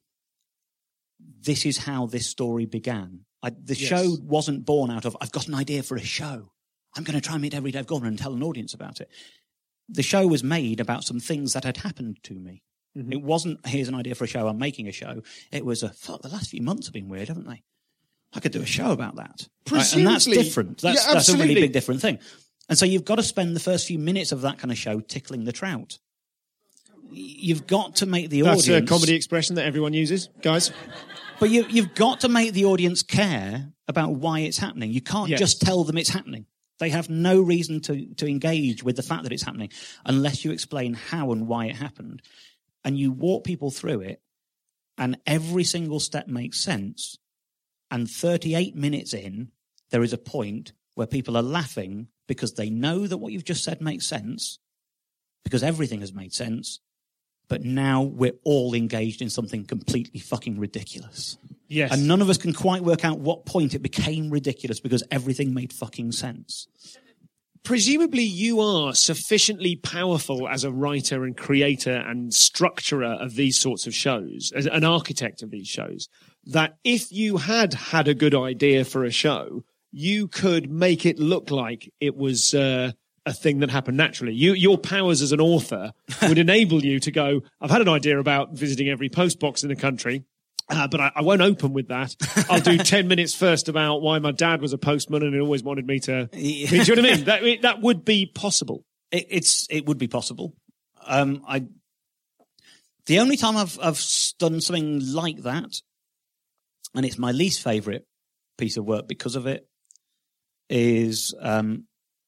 this is how this story began. I, the yes. show wasn't born out of, I've got an idea for a show. I'm going to try and meet every Dave Gorman and tell an audience about it. The show was made about some things that had happened to me. Mm-hmm. It wasn't, here's an idea for a show, I'm making a show. It was a, fuck, the last few months have been weird, haven't they? I could do a show about that. Right? And that's different. That's, yeah, that's a really big different thing. And so you've got to spend the first few minutes of that kind of show tickling the trout. You've got to make the That's audience... That's a comedy expression that everyone uses, guys. But you, you've got to make the audience care about why it's happening. You can't yes. just tell them it's happening. They have no reason to, to engage with the fact that it's happening unless you explain how and why it happened. And you walk people through it, and every single step makes sense. And thirty-eight minutes in, there is a point where people are laughing because they know that what you've just said makes sense, because everything has made sense, but now we're all engaged in something completely fucking ridiculous. Yes. And none of us can quite work out what point it became ridiculous because everything made fucking sense. Presumably you are sufficiently powerful as a writer and creator and structurer of these sorts of shows, as an architect of these shows, that if you had had a good idea for a show, you could make it look like it was uh, a thing that happened naturally. You, your powers as an author would enable you to go, I've had an idea about visiting every post box in the country. Uh, but I, I won't open with that. I'll do ten minutes first about why my dad was a postman and he always wanted me to... Yeah. Do you know what I mean? That, it, that would be possible. It, it's, it would be possible. Um, I, the only time I've, I've done something like that, and it's my least favourite piece of work because of it, is... Um,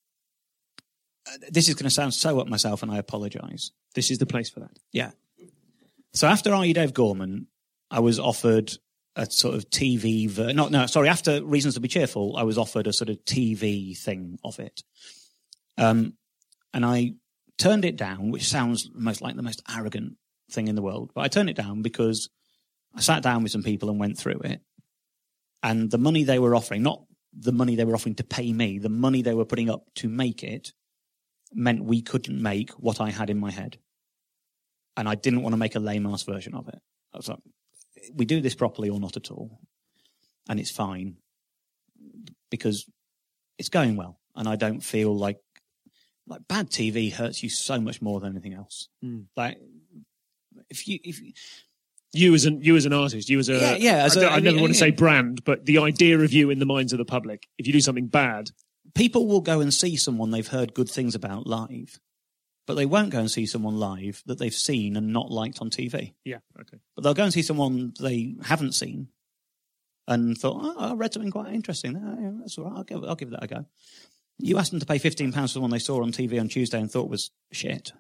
this is going to sound so up myself, and I apologise. This is the place for that. Yeah. So after Are You Dave Gorman... I was offered a sort of T V, ver- no, no, sorry, after Reasons to Be Cheerful, I was offered a sort of T V thing of it. Um, and I turned it down, which sounds most like the most arrogant thing in the world. But I turned it down because I sat down with some people and went through it. And the money they were offering, not the money they were offering to pay me, the money they were putting up to make it, meant we couldn't make what I had in my head. And I didn't want to make a lame-ass version of it. I was like, we do this properly or not at all. And it's fine because it's going well. And I don't feel like, like bad T V hurts you so much more than anything else. Mm. Like if you, if you, you as an, you as an artist, you as a, yeah, yeah as I, a, I never want to say brand, but the idea of you in the minds of the public, if you do something bad, people will go and see someone they've heard good things about live. But they won't go and see someone live that they've seen and not liked on T V. Yeah, okay. But they'll go and see someone they haven't seen and thought, oh, I read something quite interesting. Oh, yeah, that's all right. I'll give, I'll give that a go. You asked them to pay fifteen pounds for the one they saw on T V on Tuesday and thought was shit.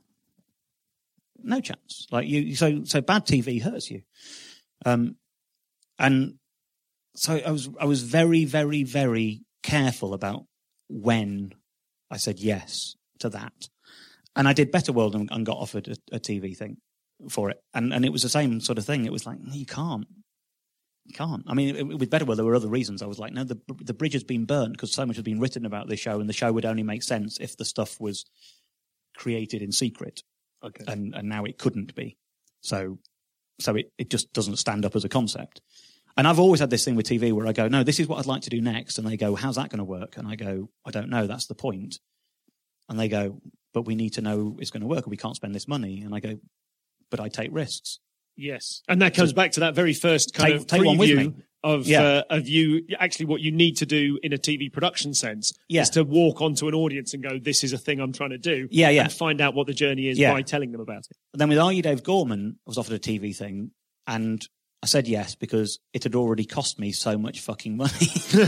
No chance. Like you, so, so bad T V hurts you. Um, and so I was, I was very, very, very careful about when I said yes to that. And I did Better World and, and got offered a, a T V thing for it. And and it was the same sort of thing. It was like, no, you can't. You can't. I mean, it, with Better World, there were other reasons. I was like, no, the the bridge has been burnt because so much has been written about this show, and the show would only make sense if the stuff was created in secret. Okay. And and now it couldn't be. So so it, it just doesn't stand up as a concept. And I've always had this thing with T V where I go, no, this is what I'd like to do next. And they go, how's that going to work? And I go, I don't know. That's the point. And they go, but we need to know it's going to work or we can't spend this money. And I go, but I take risks. Yes. And that comes so, back to that very first kind take, of take one with me. of, yeah. uh, of you, actually what you need to do in a T V production sense yeah. is to walk onto an audience and go, this is a thing I'm trying to do. Yeah, yeah. And find out what the journey is yeah. by telling them about it. And then with Are You Dave Gorman, I was offered a T V thing and I said yes because it had already cost me so much fucking money.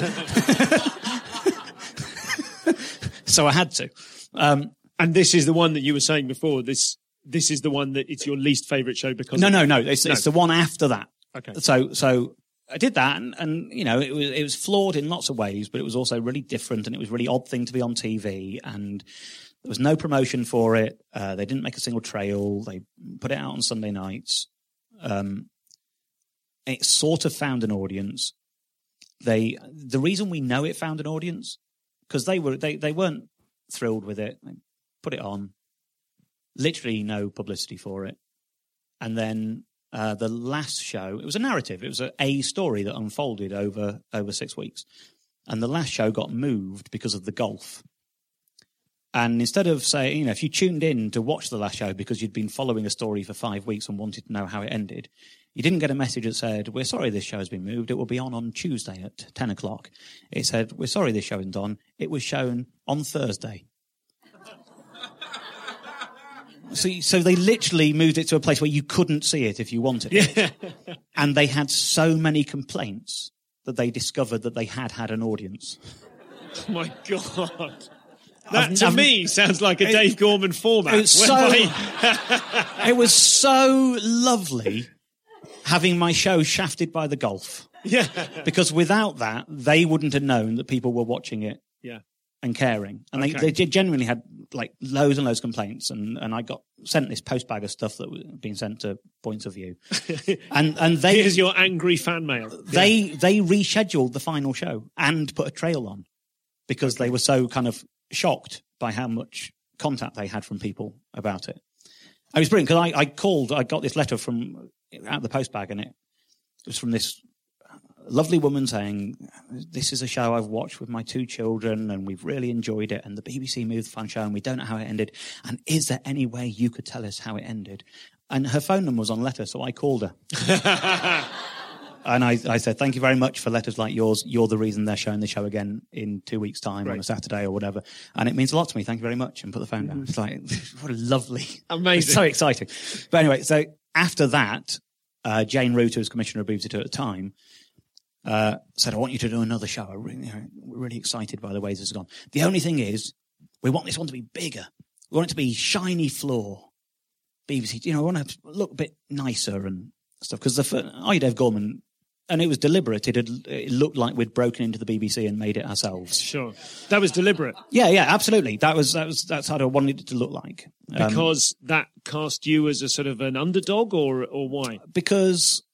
So I had to. Um, and this is the one that you were saying before. This this is the one that it's your least favourite show because no, no, no. It's, no. it's the one after that. Okay. So so I did that, and, and you know it was it was flawed in lots of ways, but it was also really different, and it was a really odd thing to be on T V, and there was no promotion for it. Uh, they didn't make a single trail. They put it out on Sunday nights. Um, it sort of found an audience. They the reason we know it found an audience because they were they they weren't thrilled with it. They put it on, literally no publicity for it, and then uh, the last show it was a narrative. It was a, a story that unfolded over over six weeks, and the last show got moved because of the golf. And instead of saying, you know, if you tuned in to watch the last show because you'd been following a story for five weeks and wanted to know how it ended, you didn't get a message that said, we're sorry this show has been moved. It will be on on Tuesday at ten o'clock. It said, we're sorry this show isn't on. It was shown on Thursday. so, so they literally moved it to a place where you couldn't see it if you wanted it. Yeah. And they had so many complaints that they discovered that they had had an audience. Oh, my God. That, I've, to I've, me, sounds like a it, Dave Gorman format. It was, so, I... it was so lovely having my show shafted by the golf. Yeah. Because without that, they wouldn't have known that people were watching it yeah. and caring. And okay. they, they genuinely had like loads and loads of complaints. And, and I got sent this postbag of stuff that was being sent to Points of View. and and they Here's your angry fan mail. They, yeah. they rescheduled the final show and put a trail on because okay. they were so kind of shocked by how much contact they had from people about it. It was brilliant because I, I called, I got this letter from out of the postbag, and it, it was from this lovely woman saying, this is a show I've watched with my two children and we've really enjoyed it, and the B B C moved the fan show and we don't know how it ended, and is there any way you could tell us how it ended? And her phone number was on letter, so I called her. And I, I said, thank you very much for letters like yours. You're the reason they're showing the show again in two weeks' time right. on a Saturday or whatever. And it means a lot to me. Thank you very much. And put the phone down. Mm. It's like, what a lovely... Amazing. It's so exciting. But anyway, so after that, uh, Jane Root, who was Commissioner of B B C Two at the time, uh, said, I want you to do another show. I'm really, you know, really excited by the way this has gone. The only thing is, we want this one to be bigger. We want it to be shiny floor. B B C, you know, we want it to look a bit nicer and stuff. Because the, I, Dave Gorman... And it was deliberate. It, had, it looked like we'd broken into the B B C and made it ourselves. Sure, that was deliberate. Yeah, yeah, absolutely. That was that was that's how I wanted it to look like. Um, because that cast you as a sort of an underdog, or or why? Because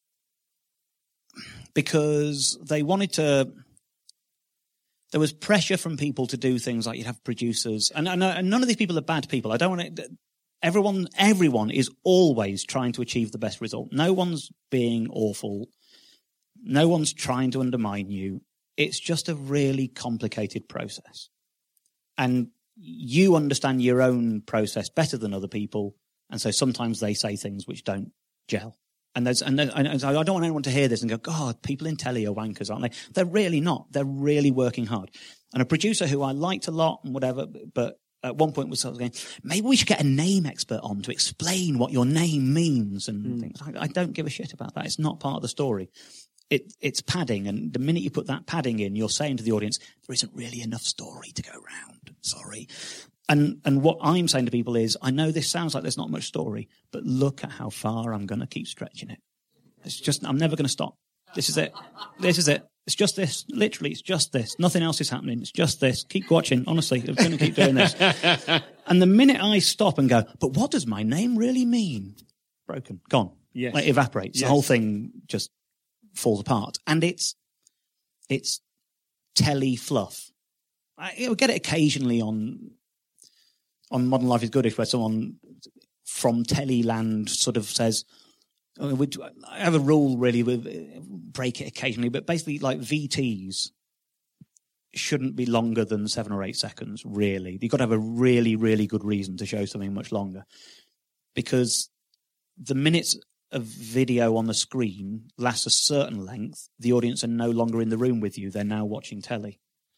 because they wanted to. There was pressure from people to do things like you'd have producers, and, and, and none of these people are bad people. I don't want to. Everyone, everyone is always trying to achieve the best result. No one's being awful. No one's trying to undermine you. It's just a really complicated process. And you understand your own process better than other people. And so sometimes they say things which don't gel. And there's, and, there's, and I don't want anyone to hear this and go, God, people in telly are wankers, aren't they? They're really not. They're really working hard. And a producer who I liked a lot and whatever, but at one point was sort of going, maybe we should get a name expert on to explain what your name means and mm. things. I, I don't give a shit about that. It's not part of the story. It, it's padding, and the minute you put that padding in, you're saying to the audience, there isn't really enough story to go round. Sorry. And and what I'm saying to people is, I know this sounds like there's not much story, but look at how far I'm going to keep stretching it. It's just, I'm never going to stop. This is it. This is it. It's just this. Literally, it's just this. Nothing else is happening. It's just this. Keep watching. Honestly, I'm going to keep doing this. And the minute I stop and go, but what does my name really mean? Broken. Gone. Yes. Like, it evaporates. Yes. The whole thing just falls apart. And it's it's telly fluff. I you know, get it occasionally on on Modern Life is Goodish, where someone from Tellyland sort of says, I, mean, I have a rule really, with break it occasionally, but basically like V Ts shouldn't be longer than seven or eight seconds, really. You've got to have a really, really good reason to show something much longer. Because the minutes of video on the screen lasts a certain length, the audience are no longer in the room with you. They're now watching telly.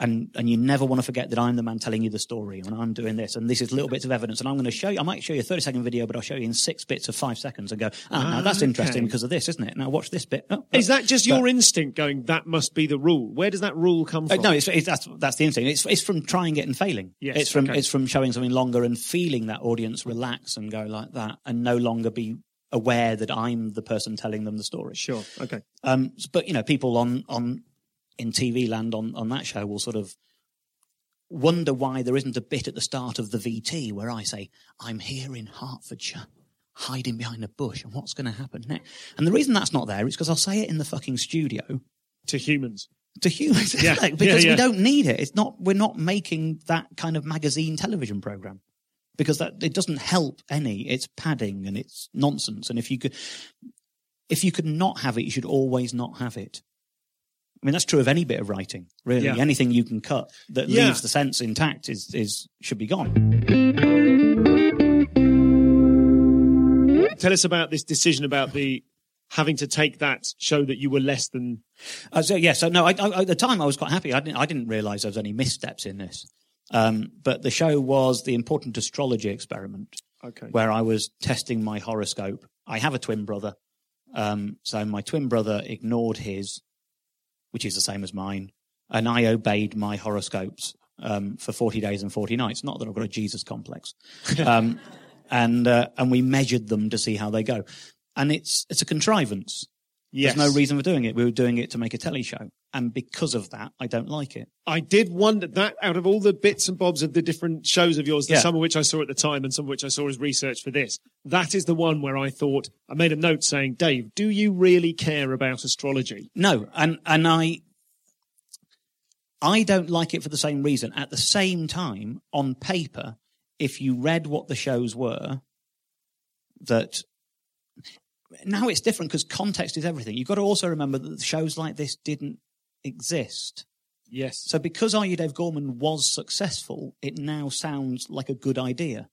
And and you never want to forget that I'm the man telling you the story, and I'm doing this, and this is little bits of evidence, and I'm going to show you. I might show you a thirty second video, but I'll show you in six bits of five seconds, and go, ah, now that's Okay. interesting because of this, isn't it? Now watch this bit. Oh, Is that just your but- instinct going, that must be the rule? Where does that rule come Uh, from? no, it's, it's that's that's the instinct. It's it's from trying it and failing. Yes, it's from okay. it's from showing something longer and feeling that audience relax and go like that, and no longer be aware that I'm the person telling them the story. Sure, okay. Um, but you know, people on on in T V land on on that show will sort of wonder why there isn't a bit at the start of the V T where I say, I'm here in Hertfordshire, hiding behind a bush, and what's going to happen next? And the reason that's not there is because I'll say it in the fucking studio To humans. to humans, Yeah, like, because yeah, yeah. we don't need it. It's not. We're not making that kind of magazine television program because that it doesn't help any. It's padding and it's nonsense. And if you could, if you could not have it, you should always not have it. I mean, that's true of any bit of writing, really. Yeah. Anything you can cut that Yeah. leaves the sense intact is is should be gone. Tell us about this decision about the having to take that show that you were less than. Uh, so yeah, so no, I, I, at the time I was quite happy. I didn't, I didn't realise there was any missteps in this. Um, but the show was the Important Astrology Experiment, Okay. where I was testing my horoscope. I have a twin brother, um, so my twin brother ignored his, which is the same as mine, and I obeyed my horoscopes um, for forty days and forty nights. Not that I've got a Jesus complex, um, and uh, and we measured them to see how they go. And it's it's a contrivance. Yes. There's no reason for doing it. We were doing it to make a telly show. And because of that, I don't like it. I did wonder that out of all the bits and bobs of the different shows of yours, Yeah. some of which I saw at the time and some of which I saw as research for this, that is the one where I thought, I made a note saying, Dave, do you really care about astrology? No, and, and I, I don't like it for the same reason. At the same time, on paper, if you read what the shows were, that now it's different because context is everything. You've got to also remember that shows like this didn't exist. Yes. So because Are You Dave Gorman was successful, it now sounds like a good idea.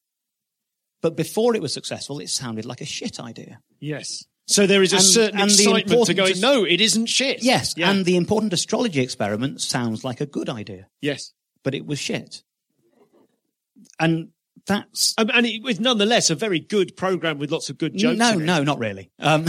But before it was successful, it sounded like a shit idea. Yes. So there is a And- certain and the excitement to important going, as- no, it isn't shit. Yes, Yeah. and the Important Astrology Experiment sounds like a good idea, yes. but it was shit. And that's... Um, and it was nonetheless a very good program with lots of good jokes. No, in it. no, not really. Um,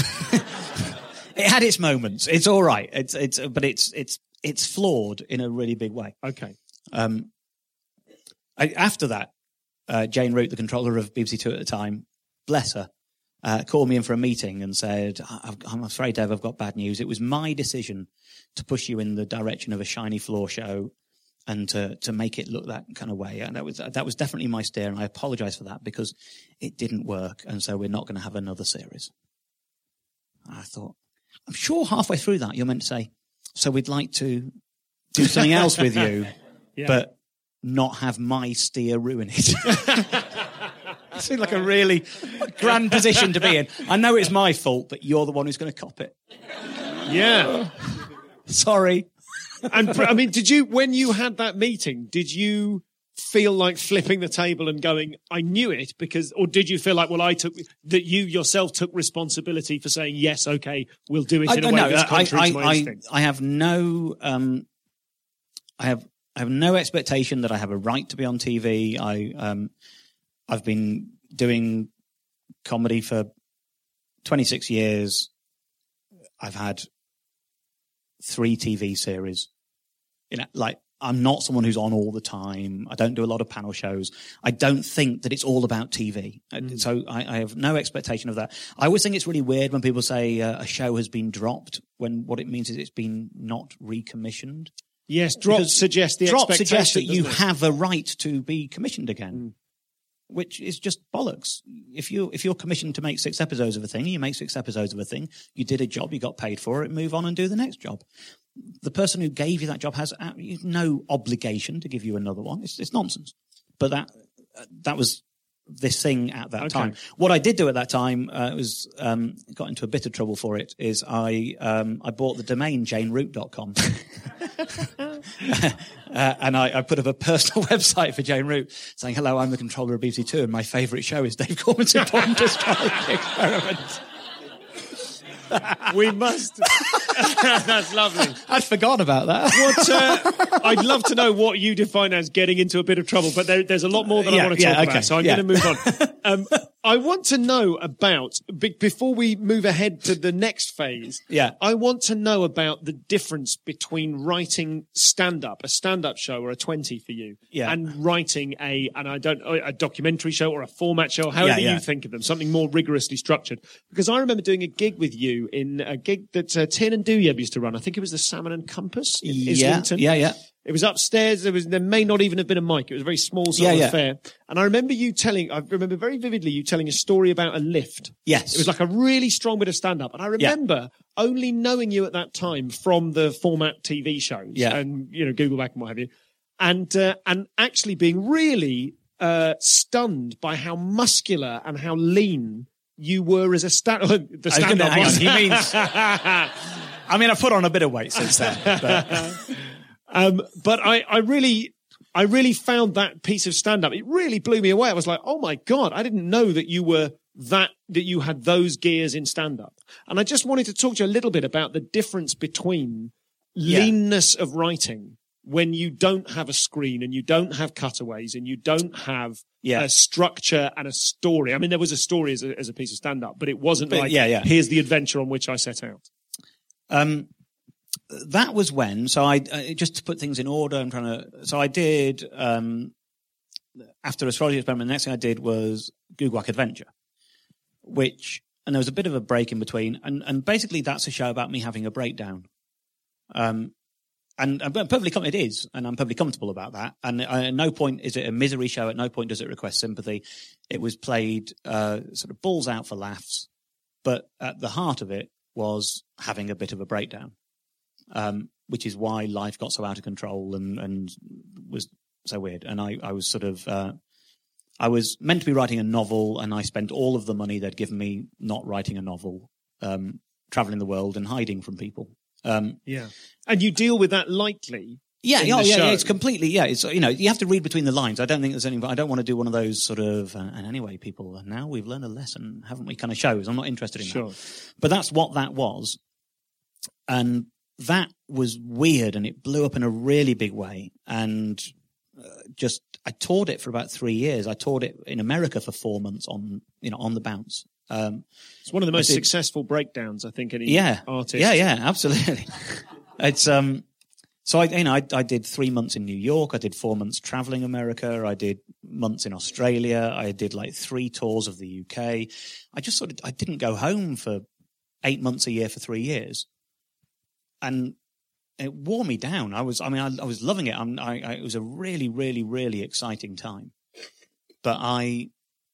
it had its moments. It's all right. It's it's, but it's it's it's flawed in a really big way. Okay. Um, I, after that, uh, Jane Root, the controller of B B C Two at the time, bless her, uh, called me in for a meeting and said, I've, I'm afraid, Dave, I've got bad news. It was my decision to push you in the direction of a shiny floor show and to, to make it look that kind of way. And that was, that was definitely my steer. And I apologize for that because it didn't work. And so we're not going to have another series. And I thought, I'm sure halfway through that, you're meant to say, so we'd like to do something else with you, Yeah. but not have my steer ruin it. It seemed like a really grand position to be in. I know it's my fault, but you're the one who's going to cop it. Yeah. Sorry. And I mean, did you, when you had that meeting, did you feel like flipping the table and going, I knew it because, or did you feel like, well, I took, that you yourself took responsibility for saying, yes, okay, we'll do it in I, a way no, that's I, contrary I, to my I, instinct? I have no, um, I have, I have no expectation that I have a right to be on T V. I, um, I've been doing comedy for twenty-six years. I've had three T V series. You know, like, I'm not someone who's on all the time. I don't do a lot of panel shows. I don't think that it's all about T V. Mm. So I, I have no expectation of that. I always think it's really weird when people say uh, a show has been dropped, when what it means is it's been not recommissioned. Yes, drop Because suggests the drop expectation. suggests that you doesn't it? have a right to be commissioned again, Mm. which is just bollocks. If you if you're commissioned to make six episodes of a thing, you make six episodes of a thing. You did a job, you got paid for it. Move on and do the next job. The person who gave you that job has no obligation to give you another one. It's, it's nonsense. But that that was this thing at that Okay. time. What I did do at that time uh, was um, got into a bit of trouble for it. Is I um, I bought the domain jane root dot com. uh, and I, I put up a personal website for Jane Root saying, hello, I'm the controller of B B C Two and my favourite show is Dave Gorman's Important Astrology Experiment. We must. That's lovely. I'd forgotten about that. What, uh, I'd love to know what you define as getting into a bit of trouble, but there, there's a lot more that Yeah, I want to yeah, talk okay, about, so I'm yeah. going to move on. Um, I want to know about, be- before we move ahead to the next phase, Yeah. I want to know about the difference between writing stand-up, a stand-up show or a twenty for you, Yeah. and writing a, and I don't, a documentary show or a format show, however Yeah, yeah. you think of them, something more rigorously structured. Because I remember doing a gig with you in a gig that uh, Tin and Duyeb used to run. I think it was the Salmon and Compass in Yeah, Islington. yeah, yeah. It was upstairs. There was there may not even have been a mic. It was a very small sort Yeah, of yeah. affair. And I remember you telling, I remember very vividly you telling a story about a lift. Yes. It was like a really strong bit of stand-up. And I remember only knowing you at that time from the format T V shows Yeah. and, you know, Google Back and what have you. And, uh, and actually being really uh, stunned by how muscular and how lean you were as a stand the I was gonna- stand-up hang on, was. he means- I mean, I've put on a bit of weight since then. But Um, but I, I really, I really found that piece of stand-up. It really blew me away. I was like, oh my God, I didn't know that you were that, that you had those gears in stand-up. And I just wanted to talk to you a little bit about the difference between Yeah. leanness of writing when you don't have a screen and you don't have cutaways and you don't have Yeah. a structure and a story. I mean, there was a story as a, as a piece of stand-up, but it wasn't But, like, yeah, yeah. here's the adventure on which I set out. Um, that was when, so I, uh, just to put things in order, I'm trying to, so I did, um, after Astrology Experiment, the next thing I did was Googwhack Adventure, which, and there was a bit of a break in between, and, and basically that's a show about me having a breakdown. Um, and I'm perfectly com- it is, and I'm perfectly comfortable about that. And uh, at no point is it a misery show. At no point does it request sympathy. It was played uh, sort of balls out for laughs, but at the heart of it was having a bit of a breakdown, um, which is why life got so out of control and, and was so weird. And I, I was sort of, uh, I was meant to be writing a novel, and I spent all of the money they'd given me not writing a novel, um, traveling the world and hiding from people. Um, Yeah. And you deal with that lightly. Yeah, in oh, the yeah, show. yeah, it's completely, yeah, it's, you know, you have to read between the lines. I don't think there's any, I don't want to do one of those sort of, uh, and anyway, people, uh, now we've learned a lesson, haven't we, kind of shows. I'm not interested in Sure. that. But that's what that was. And that was weird, and it blew up in a really big way. And uh, just, I toured it for about three years. I toured it in America for four months on, you know, on the bounce. Um, It's one of the most did- successful breakdowns, I think, any yeah, artist. yeah, yeah, absolutely. It's um, so I, you know, I, I did three months in New York. I did four months traveling America. I did months in Australia. I did like three tours of the U K. I just sort of, I didn't go home for eight months a year for three years, and it wore me down. I was, I mean, I, I was loving it. I'm, I, I, it was a really, really, really exciting time, but I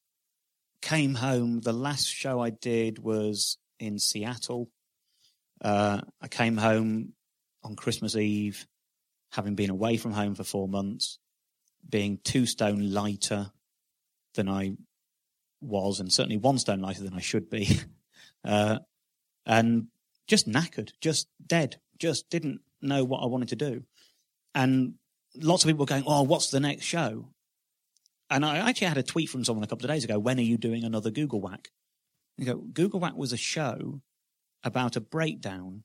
came home. The last show I did was in Seattle. Uh, I came home on Christmas Eve, having been away from home for four months, being two stone lighter than I was, and certainly one stone lighter than I should be, uh, and just knackered, just dead, just didn't know what I wanted to do. And lots of people were going, oh, what's the next show? And I actually had a tweet from someone a couple of days ago, when are you doing another Google Whack? You go, Google Whack was a show about a breakdown.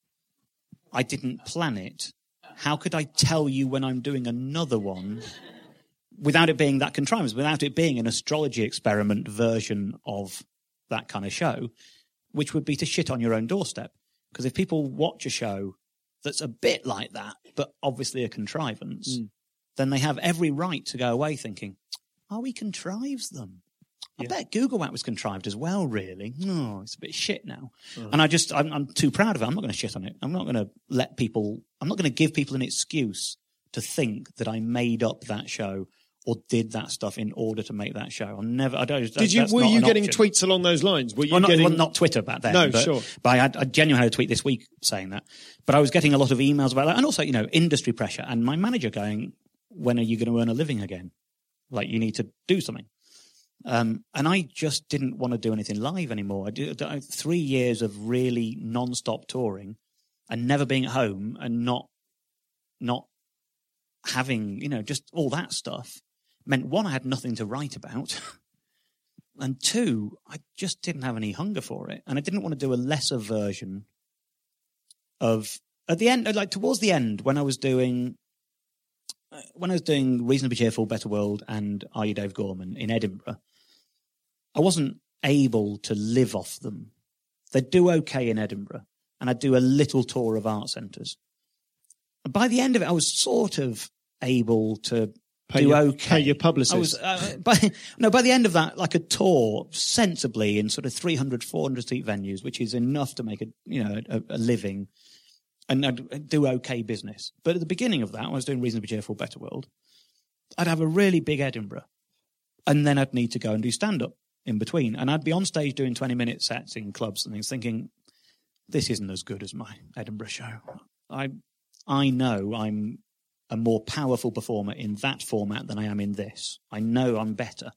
I didn't plan it. How could I tell you when I'm doing another one without it being that contrivance, without it being an astrology experiment version of that kind of show, which would be to shit on your own doorstep? Because if people watch a show that's a bit like that, but obviously a contrivance, mm. then they have every right to go away thinking, oh, he contrives them. I Yeah. bet Google Whack was contrived as well, really. No, it's a bit shit now. Uh-huh. And I just, I'm, I'm too proud of it. I'm not going to shit on it. I'm not going to let people, I'm not going to give people an excuse to think that I made up that show or did that stuff in order to make that show. I'll never, I don't, Did you, that's were not you an getting option. tweets along those lines? Were you Well, not, getting... well, not Twitter back then. No, but, sure. But I, had, I genuinely had a tweet this week saying that. But I was getting a lot of emails about that, and also, you know, industry pressure, and my manager going, when are you going to earn a living again? Like, you need to do something. Um, and I just didn't want to do anything live anymore. I did I, three years of really non-stop touring and never being at home and not, not having, you know, just all that stuff meant, one, I had nothing to write about. And two, I just didn't have any hunger for it. And I didn't want to do a lesser version of, at the end, like towards the end, when I was doing, when I was doing Reasonably Cheerful, Better World and Are You Dave Gorman in Edinburgh, I wasn't able to live off them. They'd do okay in Edinburgh, and I'd do a little tour of art centres. And by the end of it, I was sort of able to pay do your, okay. Pay your publicist. I was, uh, by, no, by the end of that, like a tour sensibly in sort of three hundred, four hundred seat venues, which is enough to make a, you know, a, a living, and I'd do okay business. But at the beginning of that, when I was doing Reasonably Cheerful, Better World, I'd have a really big Edinburgh, and then I'd need to go and do stand-up in between. And I'd be on stage doing twenty minute sets in clubs and things thinking, this isn't as good as my Edinburgh show. I, I know I'm a more powerful performer in that format than I am in this. I know I'm better.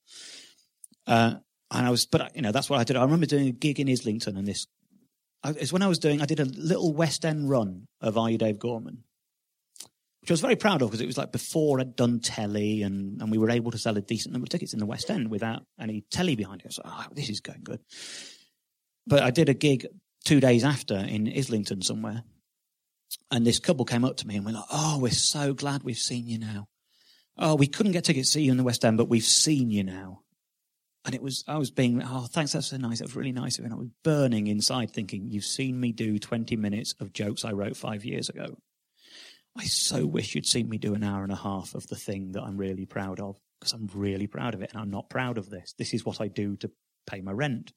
Uh, and I was, but you know, that's what I did. I remember doing a gig in Islington, and this, it's when I was doing, I did a little West End run of Are You Dave Gorman, which I was very proud of because it was like before I'd done telly, and, and we were able to sell a decent number of tickets in the West End without any telly behind it. I was like, oh, this is going good. But I did a gig two days after in Islington somewhere, and this couple came up to me and were like, oh, we're so glad we've seen you now. Oh, we couldn't get tickets to see you in the West End, but we've seen you now. And it was, I was being, oh, thanks, that's so nice. That was really nice of you. And I was burning inside thinking, you've seen me do twenty minutes of jokes I wrote five years ago. I so wish you'd seen me do an hour and a half of the thing that I'm really proud of, because I'm really proud of it, and I'm not proud of this. This is what I do to pay my rent.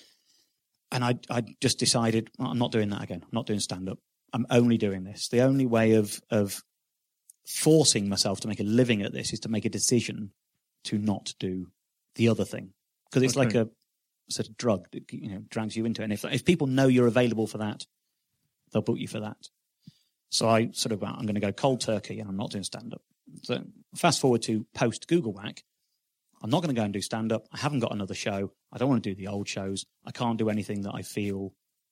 And I, I just decided, well, I'm not doing that again. I'm not doing stand-up. I'm only doing this. The only way of of forcing myself to make a living at this is to make a decision to not do the other thing, because it's okay. Like a sort of drug that, you know, drags you into it. And if if people know you're available for that, they'll book you for that. So I sort of, I'm going to go cold turkey, and I'm not doing stand-up. So fast forward to post Google Whack. I'm not going to go and do stand-up. I haven't got another show. I don't want to do the old shows. I can't do anything that I feel.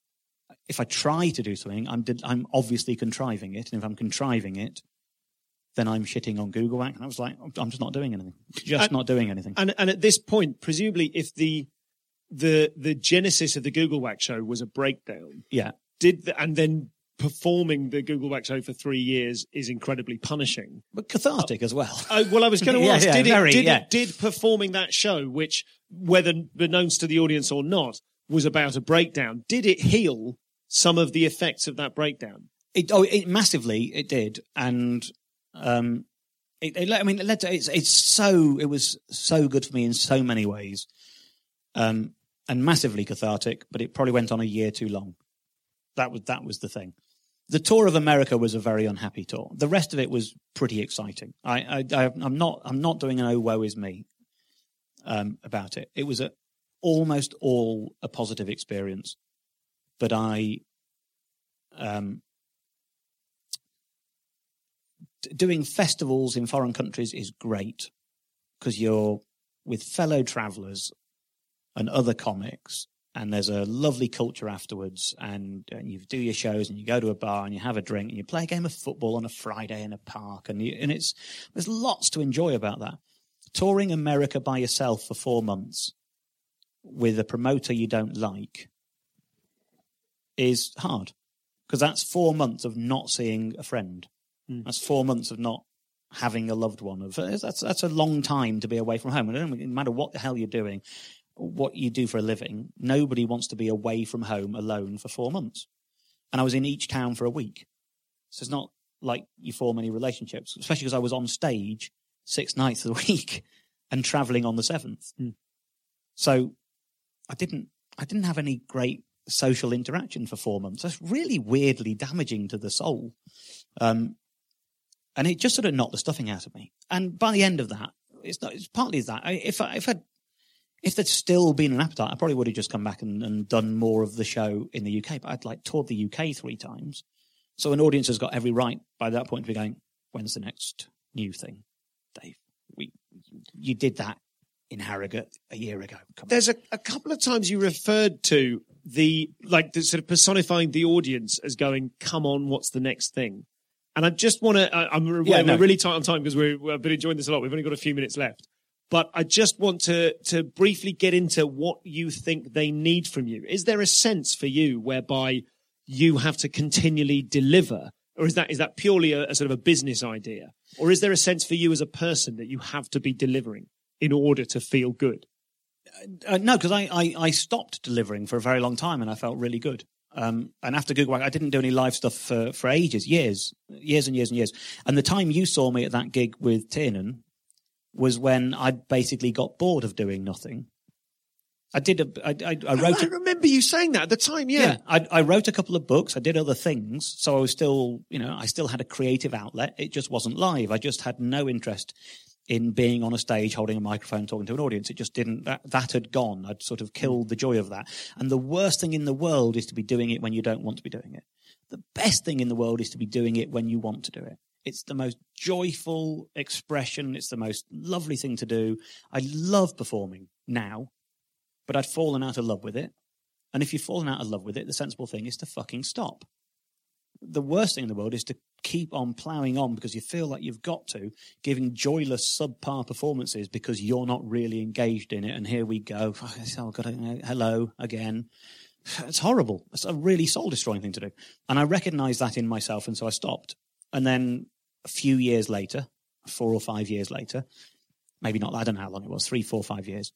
If I try to do something, I'm I'm obviously contriving it. And if I'm contriving it, then I'm shitting on Google Whack. And I was like, I'm just not doing anything. Just and, not doing anything. And and at this point, presumably, if the the the genesis of the Google Whack show was a breakdown, yeah, did the, and then performing the Google Whack show for three years is incredibly punishing, but cathartic as well. Uh, well, I was going to yeah, ask, yeah, did, very, it, did, yeah. it, did performing that show, which whether beknownst to the audience or not, was about a breakdown, did it heal some of the effects of that breakdown? It, oh, it massively, it did, and um, it, it, I mean, it led to, it's, it's so, it was so good for me in so many ways, um, and massively cathartic. But it probably went on a year too long. That was that was the thing. The tour of America was a very unhappy tour. The rest of it was pretty exciting. I, I, I I'm not I'm not doing an oh woe is me um, about it. It was a, almost all a positive experience. But I, um, doing festivals in foreign countries is great because you're with fellow travellers and other comics, and there's a lovely culture afterwards, and, and you do your shows, and you go to a bar, and you have a drink, and you play a game of football on a Friday in a park, and you, and it's there's lots to enjoy about that. Touring America by yourself for four months with a promoter you don't like is hard, because that's four months of not seeing a friend. Mm. That's four months of not having a loved one. Of that's that's a long time to be away from home. And it doesn't matter what the hell you're doing, what you do for a living. Nobody wants to be away from home alone for four months. And I was in each town for a week, so it's not like you form any relationships, especially because I was on stage six nights of the week and traveling on the seventh. Mm. So I didn't I didn't have any great social interaction for four months. That's really weirdly damaging to the soul. Um, and it just sort of knocked the stuffing out of me. And by the end of that, it's not, it's partly that. I, if I, if I'd, if there'd still been an appetite, I probably would have just come back and, and done more of the show in the U K. But I'd like toured the U K three times. So an audience has got every right by that point to be going, when's the next new thing, Dave? We, you did that in Harrogate a year ago. Come There's a, a couple of times you referred to the, like, the sort of personifying the audience as going, come on, what's the next thing? And I just want to, I'm yeah, we're no. really tight on time because we're, we've been enjoying this a lot. We've only got a few minutes left. but I just want to to briefly get into what you think they need from you. Is there a sense for you whereby you have to continually deliver, or is that is that purely a, a sort of a business idea, or is there a sense for you as a person that you have to be delivering in order to feel good? Uh, no, because I, I I stopped delivering for a very long time, and I felt really good. Um, and after Google, I didn't do any live stuff for, for ages, years, years and years and years. And the time you saw me at that gig with Tiernan was when I basically got bored of doing nothing. I did a, I, I, I wrote. I remember you saying that at the time. Yeah, yeah I, I wrote a couple of books. I did other things, so I was still, you know, I still had a creative outlet. It just wasn't live. I just had no interest in being on a stage, holding a microphone, talking to an audience. It just didn't, that, that had gone. I'd sort of killed the joy of that. And the worst thing in the world is to be doing it when you don't want to be doing it. The best thing in the world is to be doing it when you want to do it. It's the most joyful expression. It's the most lovely thing to do. I love performing now, but I'd fallen out of love with it. And if you've fallen out of love with it, the sensible thing is to fucking stop. The worst thing in the world is to keep on ploughing on because you feel like you've got to, giving joyless subpar performances because you're not really engaged in it. And here we go. Oh, God, hello again. It's horrible. It's a really soul-destroying thing to do. And I recognized that in myself, and so I stopped. And then a few years later, four or five years later, maybe not, I don't know how long it was, three, four, five years,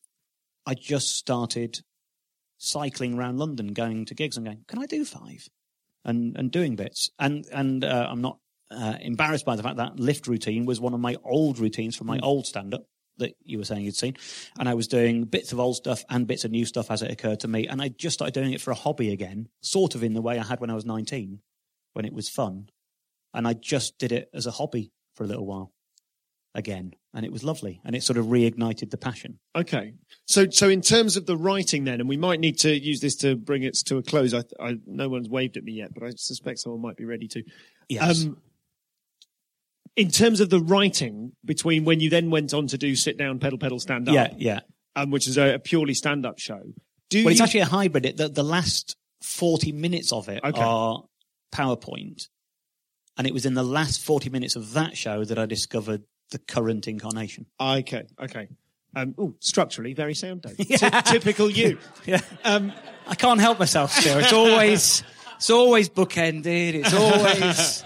I just started cycling around London, going to gigs and going, can I do five? And, and doing bits. And, and, uh, I'm not, uh, embarrassed by the fact that lift routine was one of my old routines from my mm. old stand-up that you were saying you'd seen. And I was doing bits of old stuff and bits of new stuff as it occurred to me. And I just started doing it for a hobby again, sort of in the way I had when I was nineteen, when it was fun. And I just did it as a hobby for a little while again. And it was lovely. And it sort of reignited the passion. Okay. So, so in terms of the writing then, and we might need to use this to bring it to a close. I, I, no one's waved at me yet, but I suspect someone might be ready to. Yes. Um, in terms of the writing between when you then went on to do Sit Down, Pedal, Pedal, Stand Up. Yeah, yeah. Um, which is a, a purely stand-up show. Do well, you... it's actually a hybrid. It, the, the last forty minutes of it okay. are PowerPoint. And it was in the last forty minutes of that show that I discovered the current incarnation. Okay, okay. Um, ooh, structurally very sound, Dave. Yeah. T- typical you. Yeah. Um, I can't help myself still. It's always, it's always bookended. It's always.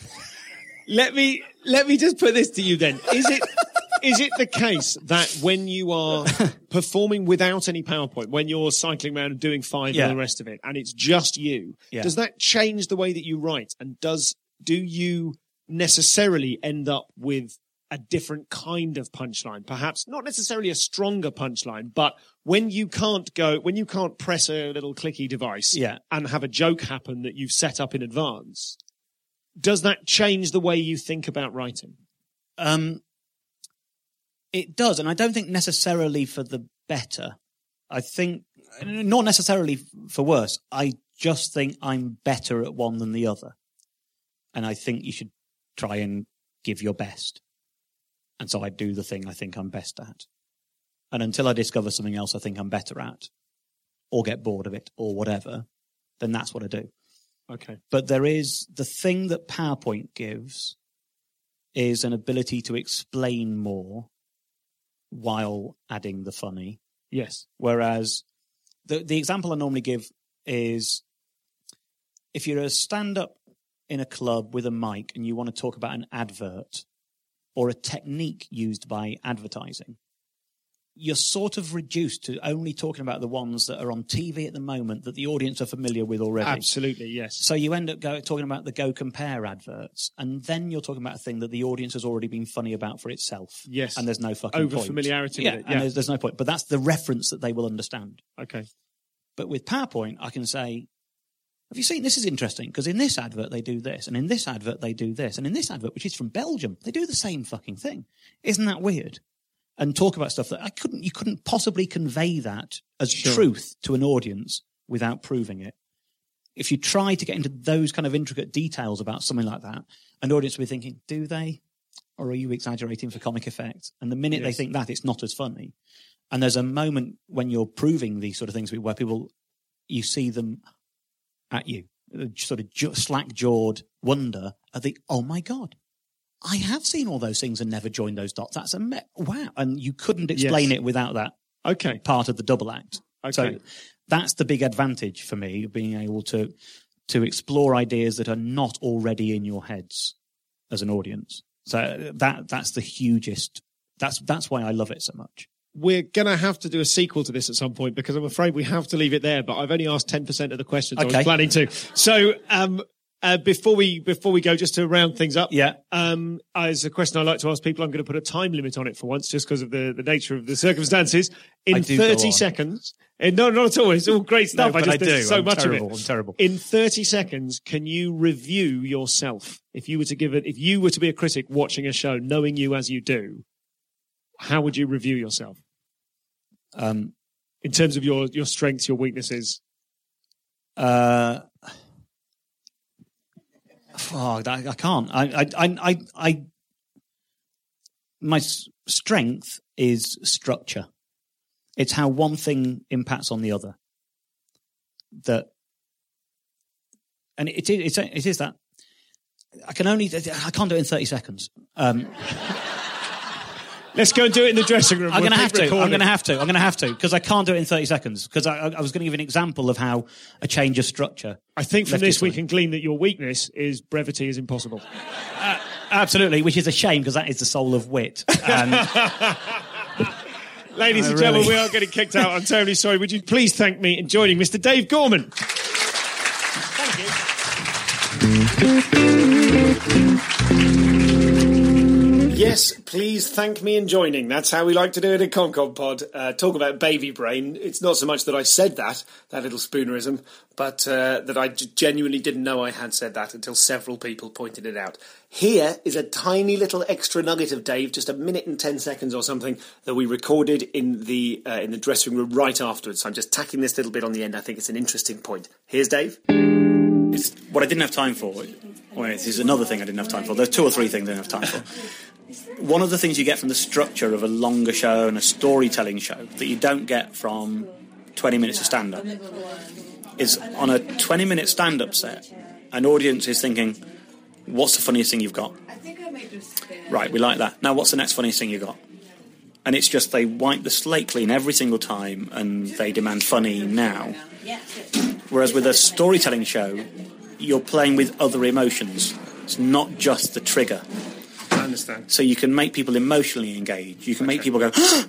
let me let me just put this to you then. Is it is it the case that when you are performing without any PowerPoint, when you're cycling around and doing five yeah. and the rest of it, and it's just you, yeah. does that change the way that you write? And does do you necessarily end up with a different kind of punchline, perhaps not necessarily a stronger punchline, but when you can't go, when you can't press a little clicky device yeah. and have a joke happen that you've set up in advance, does that change the way you think about writing? Um, it does, and I don't think necessarily for the better. I think, not necessarily for worse, I just think I'm better at one than the other. And I think you should try and give your best. And so I do the thing I think I'm best at. And until I discover something else I think I'm better at, or get bored of it, or whatever, then that's what I do. Okay. But there is, the thing that PowerPoint gives is an ability to explain more while adding the funny. Yes. Whereas the, the example I normally give is if you're a stand-up in a club with a mic and you want to talk about an advert, or a technique used by advertising, you're sort of reduced to only talking about the ones that are on T V at the moment that the audience are familiar with already. Absolutely, yes. So you end up go, talking about the Go Compare adverts, and then you're talking about a thing that the audience has already been funny about for itself. Yes. And there's no fucking Over point. familiarity yeah, with it. Yeah, and there's, there's no point. But that's the reference that they will understand. Okay. But with PowerPoint, I can say, have you seen, this is interesting, because in this advert they do this, and in this advert they do this, and in this advert, which is from Belgium, they do the same fucking thing. Isn't that weird? And talk about stuff that I couldn't, you couldn't possibly convey that as sure. truth to an audience without proving it. If you try to get into those kind of intricate details about something like that, an audience will be thinking, do they? Or are you exaggerating for comic effect? And the minute yes. they think that, it's not as funny. And there's a moment when you're proving these sort of things where people, you see them at you, sort of slack-jawed wonder at the, oh my God, I have seen all those things and never joined those dots. That's a me- wow. And you couldn't explain Yes. it without that Okay. part of the double act. Okay. So that's the big advantage for me, being able to to explore ideas that are not already in your heads as an audience. So that that's the hugest. That's that's why I love it so much. We're going to have to do a sequel to this at some point because I'm afraid we have to leave it there, but I've only asked ten percent of the questions I Okay. was planning to. So, um, uh, before we, before we go, just to round things up. Yeah. Um, as a question I like to ask people, I'm going to put a time limit on it for once, just because of the, the nature of the circumstances. I In do go thirty on. seconds. eh, No, not at all. It's all great stuff. No, but just, I do. there's so I'm much terrible. of it. I'm terrible. In thirty seconds, can you review yourself? If you were to give it, if you were to be a critic watching a show, knowing you as you do, how would you review yourself? Um, In terms of your, your strengths, your weaknesses? uh, oh, I, I can't. I, I, I, I, I, my s- strength is structure. It's how one thing impacts on the other. That, and it, it, it's, it is that I can only, I can't do it in thirty seconds. Um, Let's go and do it in the dressing room. I'm We'll going to keep have to. I'm recording. going to have to. I'm going to have to because I can't do it in thirty seconds. Because I, I was going to give an example of how a change of structure. I think from left this its we way. can glean that your weakness is brevity is impossible. Absolutely, which is a shame because that is the soul of wit. And Ladies Oh, and gentlemen, really? we are getting kicked out. I'm terribly sorry. Would you please thank me in joining Mister Dave Gorman? Yes, please thank me in joining. That's how we like to do it at ComCom Pod. Uh, talk about baby brain. It's not so much that I said that, that little spoonerism, but uh, that I g- genuinely didn't know I had said that until several people pointed it out. Here is a tiny little extra nugget of Dave, just a minute and ten seconds or something, that we recorded in the uh, in the dressing room right afterwards. So I'm just tacking this little bit on the end. I think it's an interesting point. Here's Dave. it's what I didn't have time for. Well, this is another thing I didn't have time for. There's two or three things I didn't have time for. One of the things you get from the structure of a longer show and a storytelling show that you don't get from twenty minutes of stand-up is on a twenty-minute stand-up set, an audience is thinking, what's the funniest thing you've got? Right, we like that. Now, what's the next funniest thing you've got? And it's just they wipe the slate clean every single time and they demand funny now. Whereas with a storytelling show, you're playing with other emotions. It's not just the trigger. I understand. So you can make people emotionally engaged. You can make people go,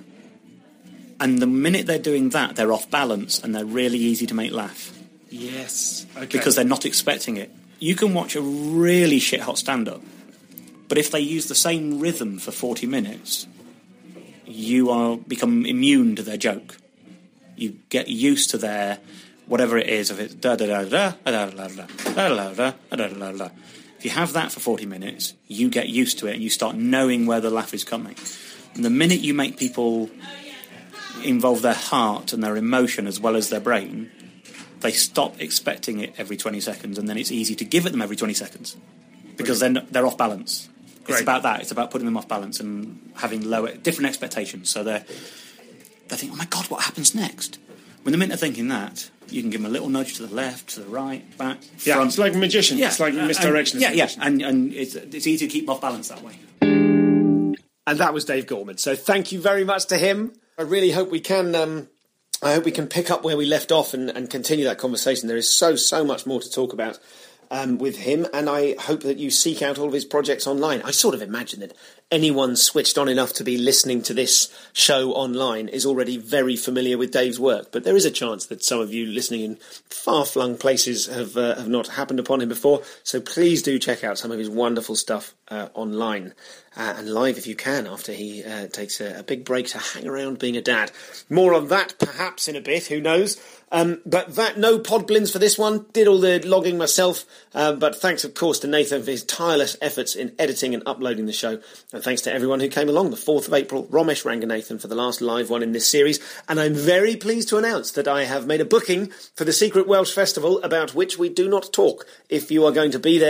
and the minute they're doing that, they're off balance and they're really easy to make laugh. Yes. Okay. Because they're not expecting it. You can watch a really shit-hot stand-up, but if they use the same rhythm for forty minutes, you are become immune to their joke. You get used to their whatever it is. If it's da da da da da da da da da da da da. If you have that for forty minutes, you get used to it and you start knowing where the laugh is coming. And the minute you make people involve their heart and their emotion as well as their brain, they stop expecting it every twenty seconds, and then it's easy to give it them every twenty seconds because then they're off balance. Great. It's about that. It's about putting them off balance and having lower, different expectations. So they're they think, oh my God, what happens next? When the minute they're thinking that, you can give them a little nudge to the left, to the right, back, Yeah, front. it's like a magician. Yeah, It's like uh, misdirection. and- yeah, yeah, and and it's it's easy to keep them off balance that way. And that was Dave Gorman. So thank you very much to him. I really hope we can. Um, I hope we can pick up where we left off and, and continue that conversation. There is so so much more to talk about um, with him, and I hope that you seek out all of his projects online. I sort of imagine that anyone switched on enough to be listening to this show online is already very familiar with Dave's work. But there is a chance that some of you listening in far-flung places have uh, have not happened upon him before. So please do check out some of his wonderful stuff uh, online. Uh, and live if you can after he uh, takes a, a big break to hang around being a dad. More on that perhaps in a bit, who knows. Um, but that no podblins for this one. Did all the logging myself. Uh, but thanks of course to Nathan for his tireless efforts in editing and uploading the show. And thanks to everyone who came along. The fourth of April, Romesh Ranganathan for the last live one in this series. And I'm very pleased to announce that I have made a booking for the Secret Welsh Festival, about which we do not talk. If you are going to be there,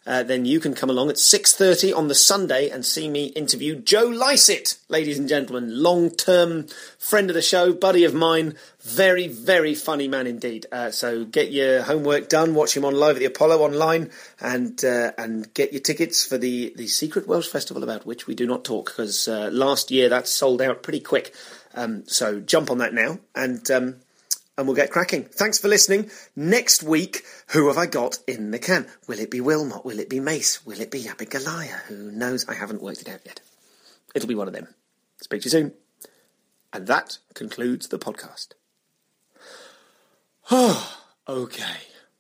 uh, then you can come along at six thirty on the Sunday and see me interview Joe Lycett, ladies and gentlemen, long-term friend of the show, buddy of mine, very, very funny man indeed. Uh, so get your homework done, watch him on Live at the Apollo online, and uh, and get your tickets for the, the secret Welsh festival about which we do not talk, because uh, last year that sold out pretty quick. Um, so jump on that now, and um, and we'll get cracking. Thanks for listening. Next week, who have I got in the can? Will it be Wilmot? Will it be Mace? Will it be Abigalia? Who knows? I haven't worked it out yet. It'll be one of them. Speak to you soon. And that concludes the podcast. Oh, okay.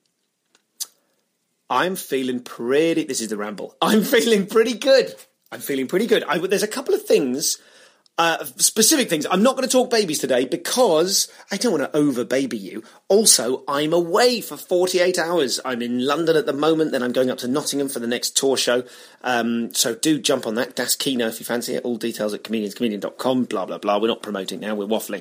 I'm feeling pretty... This is the ramble. I'm feeling pretty good. I'm feeling pretty good. I, there's a couple of things... Uh, specific things. I'm not going to talk babies today because I don't want to over baby you. Also, I'm away for forty-eight hours. I'm in London at the moment, then I'm going up to Nottingham for the next tour show. Um, so do jump on that. Das Kino if you fancy it. All details at comedians comedian dot com, blah, blah, blah. We're not promoting now, we're waffling.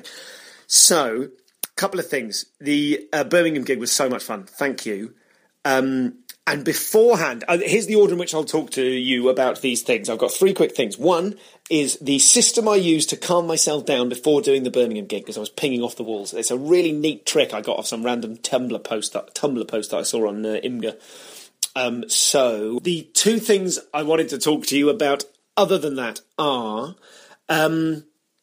So, a couple of things. The uh, Birmingham gig was so much fun. Thank you. Um... And beforehand, uh, here's the order in which I'll talk to you about these things. I've got three quick things. One is the system I used to calm myself down before doing the Birmingham gig because I was pinging off the walls. It's a really neat trick I got off some random Tumblr post that, Tumblr post that I saw on uh, Imgur. Um, so the two things I wanted to talk to you about other than that are... Um,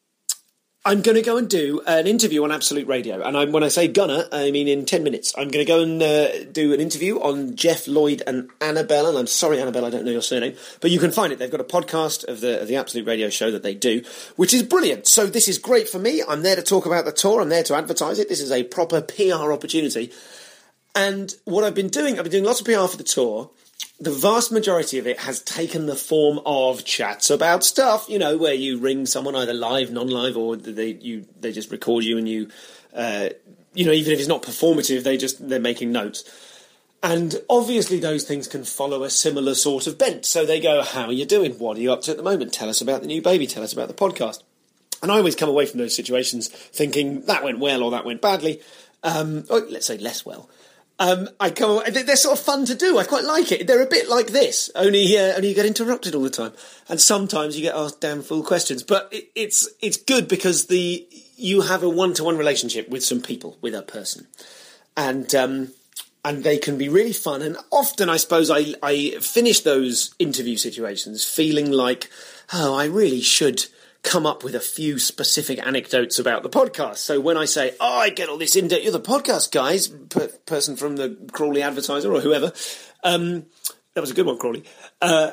I'm going to go and do an interview on Absolute Radio. And I'm, when I say gonna, I mean in ten minutes. I'm going to go and uh, do an interview on Jeff Lloyd and Annabelle. And I'm sorry, Annabelle, I don't know your surname. But you can find it. They've got a podcast of the, of the Absolute Radio show that they do, which is brilliant. So this is great for me. I'm there to talk about the tour. I'm there to advertise it. This is a proper P R opportunity. And what I've been doing, I've been doing lots of P R for the tour. The vast majority of it has taken the form of chats about stuff, you know, where you ring someone either live, non-live, or they you they just record you and you, uh, you know, even if it's not performative, they just they're making notes. And obviously those things can follow a similar sort of bent. So they go, how are you doing? What are you up to at the moment? Tell us about the new baby. Tell us about the podcast. And I always come away from those situations thinking that went well or that went badly. Um, or let's say less well. Um, I come. They're sort of fun to do. I quite like it. They're a bit like this, only uh, only you get interrupted all the time, and sometimes you get asked damn fool questions. But it, it's it's good because the you have a one to one relationship with some people, with a person, and um, and they can be really fun. And often, I suppose, I I finish those interview situations feeling like, oh, I really should come up with a few specific anecdotes about the podcast. So when I say, oh, I get all this in, you're the podcast guys, per- person from the Crawley Advertiser or whoever, um, that was a good one, Crawley. Uh,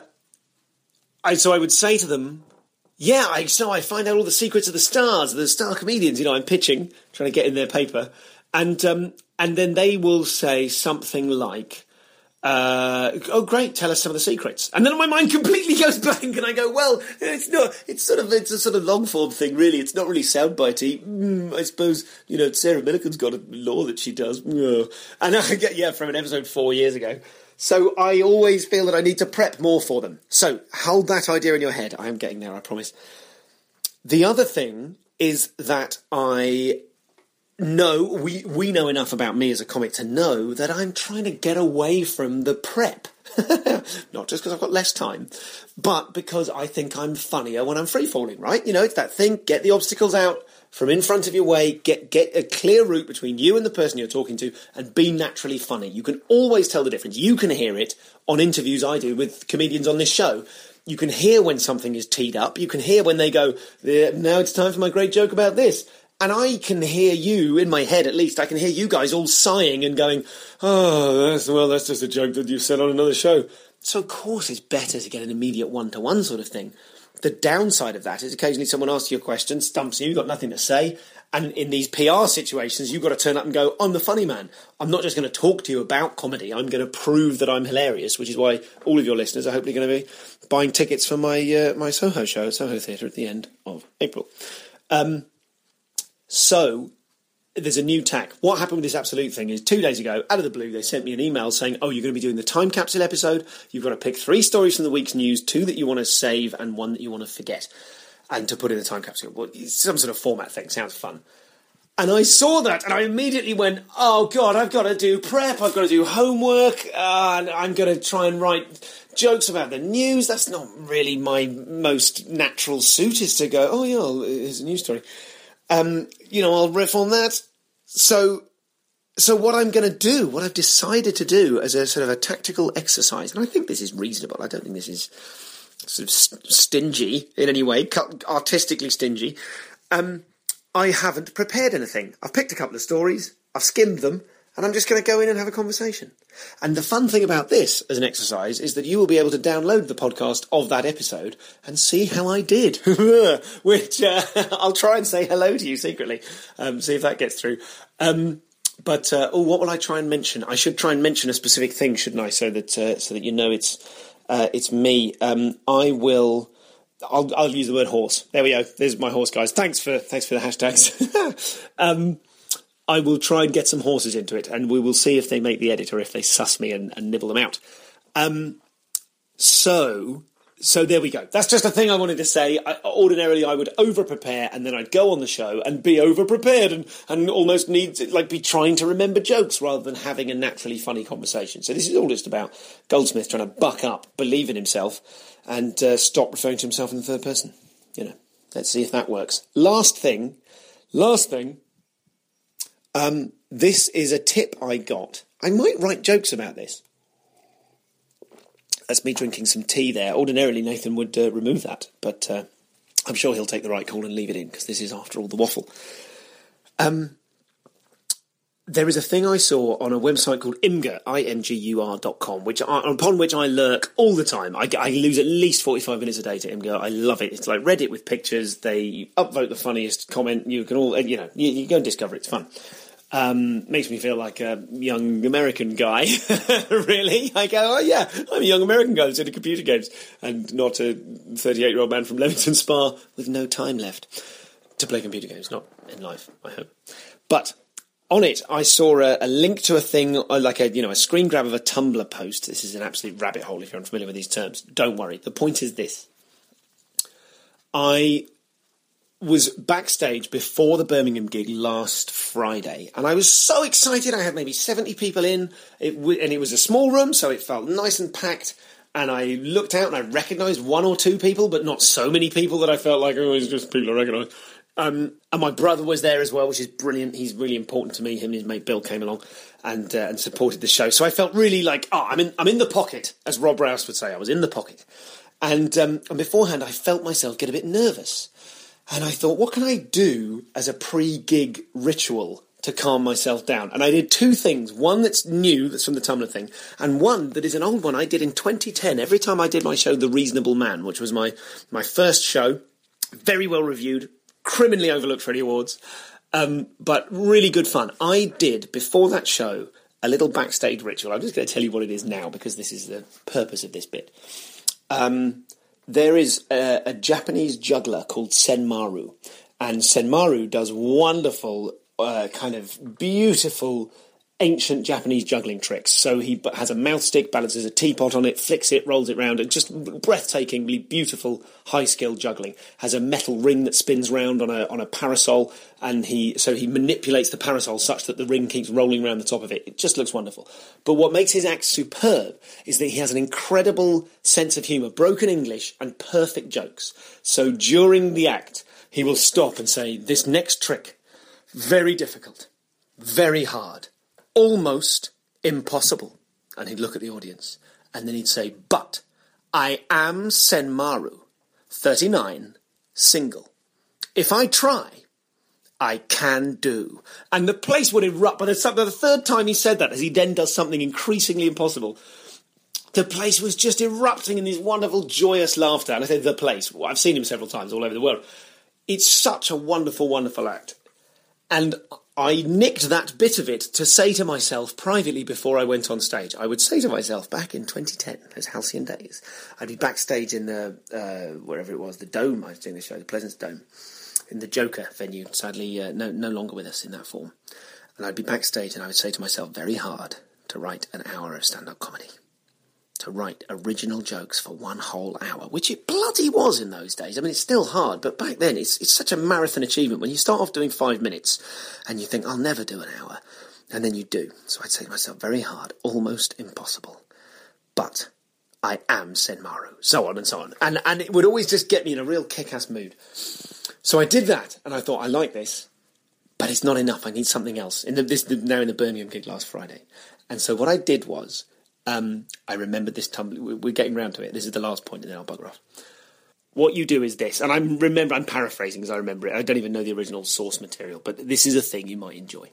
I, so I would say to them, yeah, I, so I find out all the secrets of the stars, the star comedians, you know, I'm pitching, trying to get in their paper. And, um, and then they will say something like, Uh, oh great, tell us some of the secrets. And then my mind completely goes blank and I go, well, it's not, it's sort of, it's a sort of long form thing really, it's not really soundbitey. Mm, I suppose, you know, Sarah Millican's got a law that she does. Mm. And I get, yeah, from an episode four years ago. So I always feel that I need to prep more for them. So hold that idea in your head. I am getting there, I promise. The other thing is that I... No, we, we know enough about me as a comic to know that I'm trying to get away from the prep. Not just because I've got less time, but because I think I'm funnier when I'm free-falling, right? You know, it's that thing, get the obstacles out from in front of your way, get, get a clear route between you and the person you're talking to, and be naturally funny. You can always tell the difference. You can hear it on interviews I do with comedians on this show. You can hear when something is teed up. You can hear when they go, now it's time for my great joke about this. And I can hear you, in my head at least, I can hear you guys all sighing and going, oh, that's, well, that's just a joke that you've said on another show. So, of course, it's better to get an immediate one-to-one sort of thing. The downside of that is occasionally someone asks you a question, stumps you, you've got nothing to say. And in these P R situations, you've got to turn up and go, I'm the funny man. I'm not just going to talk to you about comedy. I'm going to prove that I'm hilarious, which is why all of your listeners are hopefully going to be buying tickets for my uh, my Soho show at Soho Theatre at the end of April. Um... So, there's a new tack. What happened with this Absolute thing is two days ago, out of the blue, they sent me an email saying, oh, you're going to be doing the time capsule episode. You've got to pick three stories from the week's news, two that you want to save and one that you want to forget, and to put in the time capsule. Well, it's some sort of format thing. Sounds fun. And I saw that, and I immediately went, oh, God, I've got to do prep, I've got to do homework, uh, and I'm going to try and write jokes about the news. That's not really my most natural suit, is to go, oh, yeah, here's a news story. Um, you know, I'll riff on that. So... So what I'm going to do, what I've decided to do as a sort of a tactical exercise, and I think this is reasonable, I don't think this is sort of stingy in any way, artistically stingy, um, I haven't prepared anything. I've picked a couple of stories, I've skimmed them, and I'm just going to go in and have a conversation. And the fun thing about this as an exercise is that you will be able to download the podcast of that episode and see how I did, which uh, I'll try and say hello to you secretly, um, see if that gets through. Um But uh, oh, what will I try and mention? I should try and mention a specific thing, shouldn't I? So that uh, so that you know it's uh, it's me. Um, I will. I'll I'll use the word horse. There we go. There's my horse, guys. Thanks for thanks for the hashtags. um, I will try and get some horses into it, and we will see if they make the edit or if they suss me and, and nibble them out. Um, so. So there we go. That's just a thing I wanted to say. I, ordinarily, I would over-prepare, and then I'd go on the show and be over-prepared and, and almost need to, like, be trying to remember jokes rather than having a naturally funny conversation. So this is all just about Goldsmith trying to buck up, believe in himself, and uh, stop referring to himself in the third person. You know, let's see if that works. Last thing, last thing, um, this is a tip I got. I might write jokes about this. That's me drinking some tea there. Ordinarily, Nathan would uh, remove that, but uh, I'm sure he'll take the right call and leave it in, because this is, after all, the waffle. Um, there is a thing I saw on a website called Imgur, I M G U R dot com, which I, upon which I lurk all the time. I, I lose at least forty-five minutes a day to Imgur. I love it. It's like Reddit with pictures. They upvote the funniest comment. You can all, you know, you, you go and discover it. It's fun. Um, makes me feel like a young American guy, really. I go, oh yeah, I'm a young American guy who's into computer games, and not a thirty-eight-year-old man from Leamington Spa with no time left to play computer games. Not in life, I hope. But on it, I saw a, a link to a thing, like a, you know, a screen grab of a Tumblr post. This is an absolute rabbit hole if you're unfamiliar with these terms. Don't worry. The point is this. I was backstage before the Birmingham gig last Friday, and I was so excited. I had maybe seventy people in, it w- and it was a small room, so it felt nice and packed, and I looked out and I recognised one or two people, but not so many people that I felt like, oh, it's just people I recognise. Um, and my brother was there as well, which is brilliant. He's really important to me. Him and his mate Bill came along and uh, and supported the show. So I felt really like, oh, I'm in I'm in the pocket, as Rob Rouse would say. I was in the pocket. And, um, and beforehand, I felt myself get a bit nervous. And I thought, what can I do as a pre-gig ritual to calm myself down? And I did two things. One that's new, that's from the Tumblr thing, and one that is an old one I did in twenty ten. Every time I did my show, The Reasonable Man, which was my, my first show, very well reviewed, criminally overlooked for any awards, um, but really good fun. I did, before that show, a little backstage ritual. I'm just going to tell you what it is now, because this is the purpose of this bit. Um... There is a, a Japanese juggler called Senmaru, and Senmaru does wonderful, uh, kind of beautiful, ancient Japanese juggling tricks. So he has a mouth stick, balances a teapot on it, flicks it, rolls it round, and just breathtakingly beautiful, high-skilled juggling. Has a metal ring that spins round on a on a parasol, and he so he manipulates the parasol such that the ring keeps rolling around the top of it. It just looks wonderful. But what makes his act superb is that he has an incredible sense of humour, broken English, and perfect jokes. So during the act, he will stop and say, "This next trick, very difficult, very hard, almost impossible." And he'd look at the audience, and then he'd say, "But I am Senmaru, thirty-nine, single. If I try, I can do." And the place would erupt. But the third time he said that, as he then does something increasingly impossible, the place was just erupting in this wonderful, joyous laughter. And I say the place. I've seen him several times all over the world. It's such a wonderful, wonderful act. And I nicked that bit of it to say to myself privately before I went on stage. I would say to myself back in twenty ten, those halcyon days, I'd be backstage in the, uh, wherever it was, the Dome, I was doing the show, the Pleasance Dome, in the Joker venue, sadly uh, no, no longer with us in that form. And I'd be backstage and I would say to myself, very hard to write an hour of stand-up comedy. to write original jokes for one whole hour, which it bloody was in those days. I mean, it's still hard, but back then it's it's such a marathon achievement. When you start off doing five minutes and you think, I'll never do an hour, and then you do. So I'd say to myself, very hard, almost impossible. But I am Senmaru, so on and so on. And, and it would always just get me in a real kick-ass mood. So I did that, and I thought, I like this, but it's not enough. I need something else. In the, this now in the Birmingham gig last Friday. And so what I did was, um, I remembered this Tumblr. We're getting round to it. This is the last point, and then I'll bugger off. What you do is this, and I remember, I'm paraphrasing as I remember it. I don't even know the original source material, but this is a thing you might enjoy.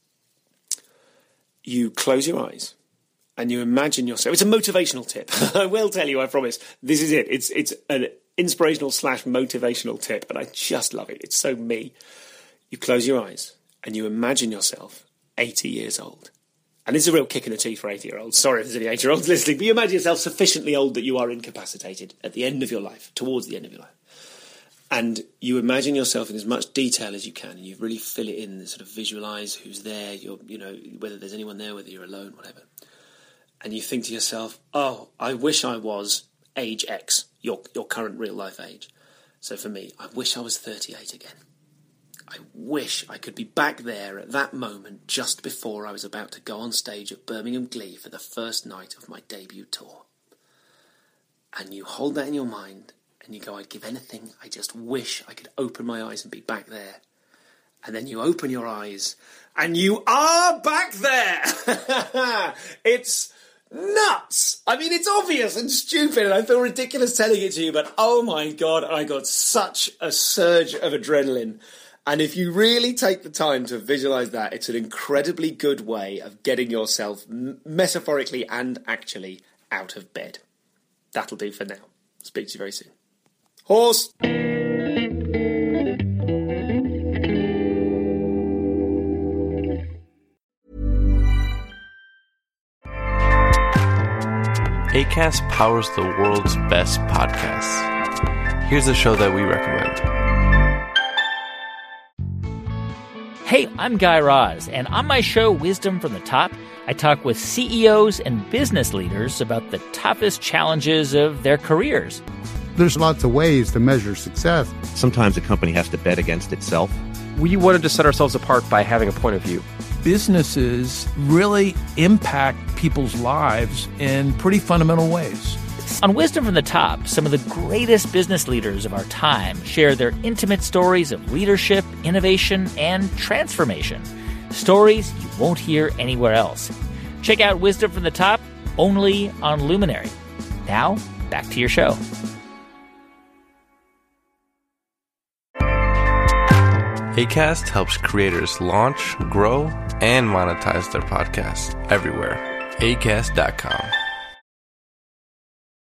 You close your eyes, and you imagine yourself. It's a motivational tip. I will tell you, I promise. This is it. It's it's an inspirational slash motivational tip, and I just love it. It's so me. You close your eyes, and you imagine yourself eighty years old. And this is a real kick in the teeth for eighty-year-olds. Sorry if there's any eighty-year-olds listening, but you imagine yourself sufficiently old that you are incapacitated at the end of your life, towards the end of your life. And you imagine yourself in as much detail as you can, and you really fill it in, and sort of visualise who's there, you're, you know, whether there's anyone there, whether you're alone, whatever. And you think to yourself, oh, I wish I was age X, your your current real-life age. So for me, I wish I was thirty-eight again. I wish I could be back there at that moment just before I was about to go on stage at Birmingham Glee for the first night of my debut tour. And you hold that in your mind and you go, I'd give anything, I just wish I could open my eyes and be back there. And then you open your eyes and you are back there! It's nuts! I mean, it's obvious and stupid and I feel ridiculous telling it to you, but oh my God, I got such a surge of adrenaline. And if you really take the time to visualise that, it's an incredibly good way of getting yourself m- metaphorically and actually out of bed. That'll do for now. Speak to you very soon. Horse! Acast powers the world's best podcasts. Here's a show that we recommend. Hey, I'm Guy Raz, and on my show, Wisdom from the Top, I talk with C E Os and business leaders about the toughest challenges of their careers. There's lots of ways to measure success. Sometimes a company has to bet against itself. We wanted to set ourselves apart by having a point of view. Businesses really impact people's lives in pretty fundamental ways. On Wisdom from the Top, some of the greatest business leaders of our time share their intimate stories of leadership, innovation, and transformation. Stories you won't hear anywhere else. Check out Wisdom from the Top, only on Luminary. Now, back to your show. Acast helps creators launch, grow, and monetize their podcasts everywhere. Acast dot com.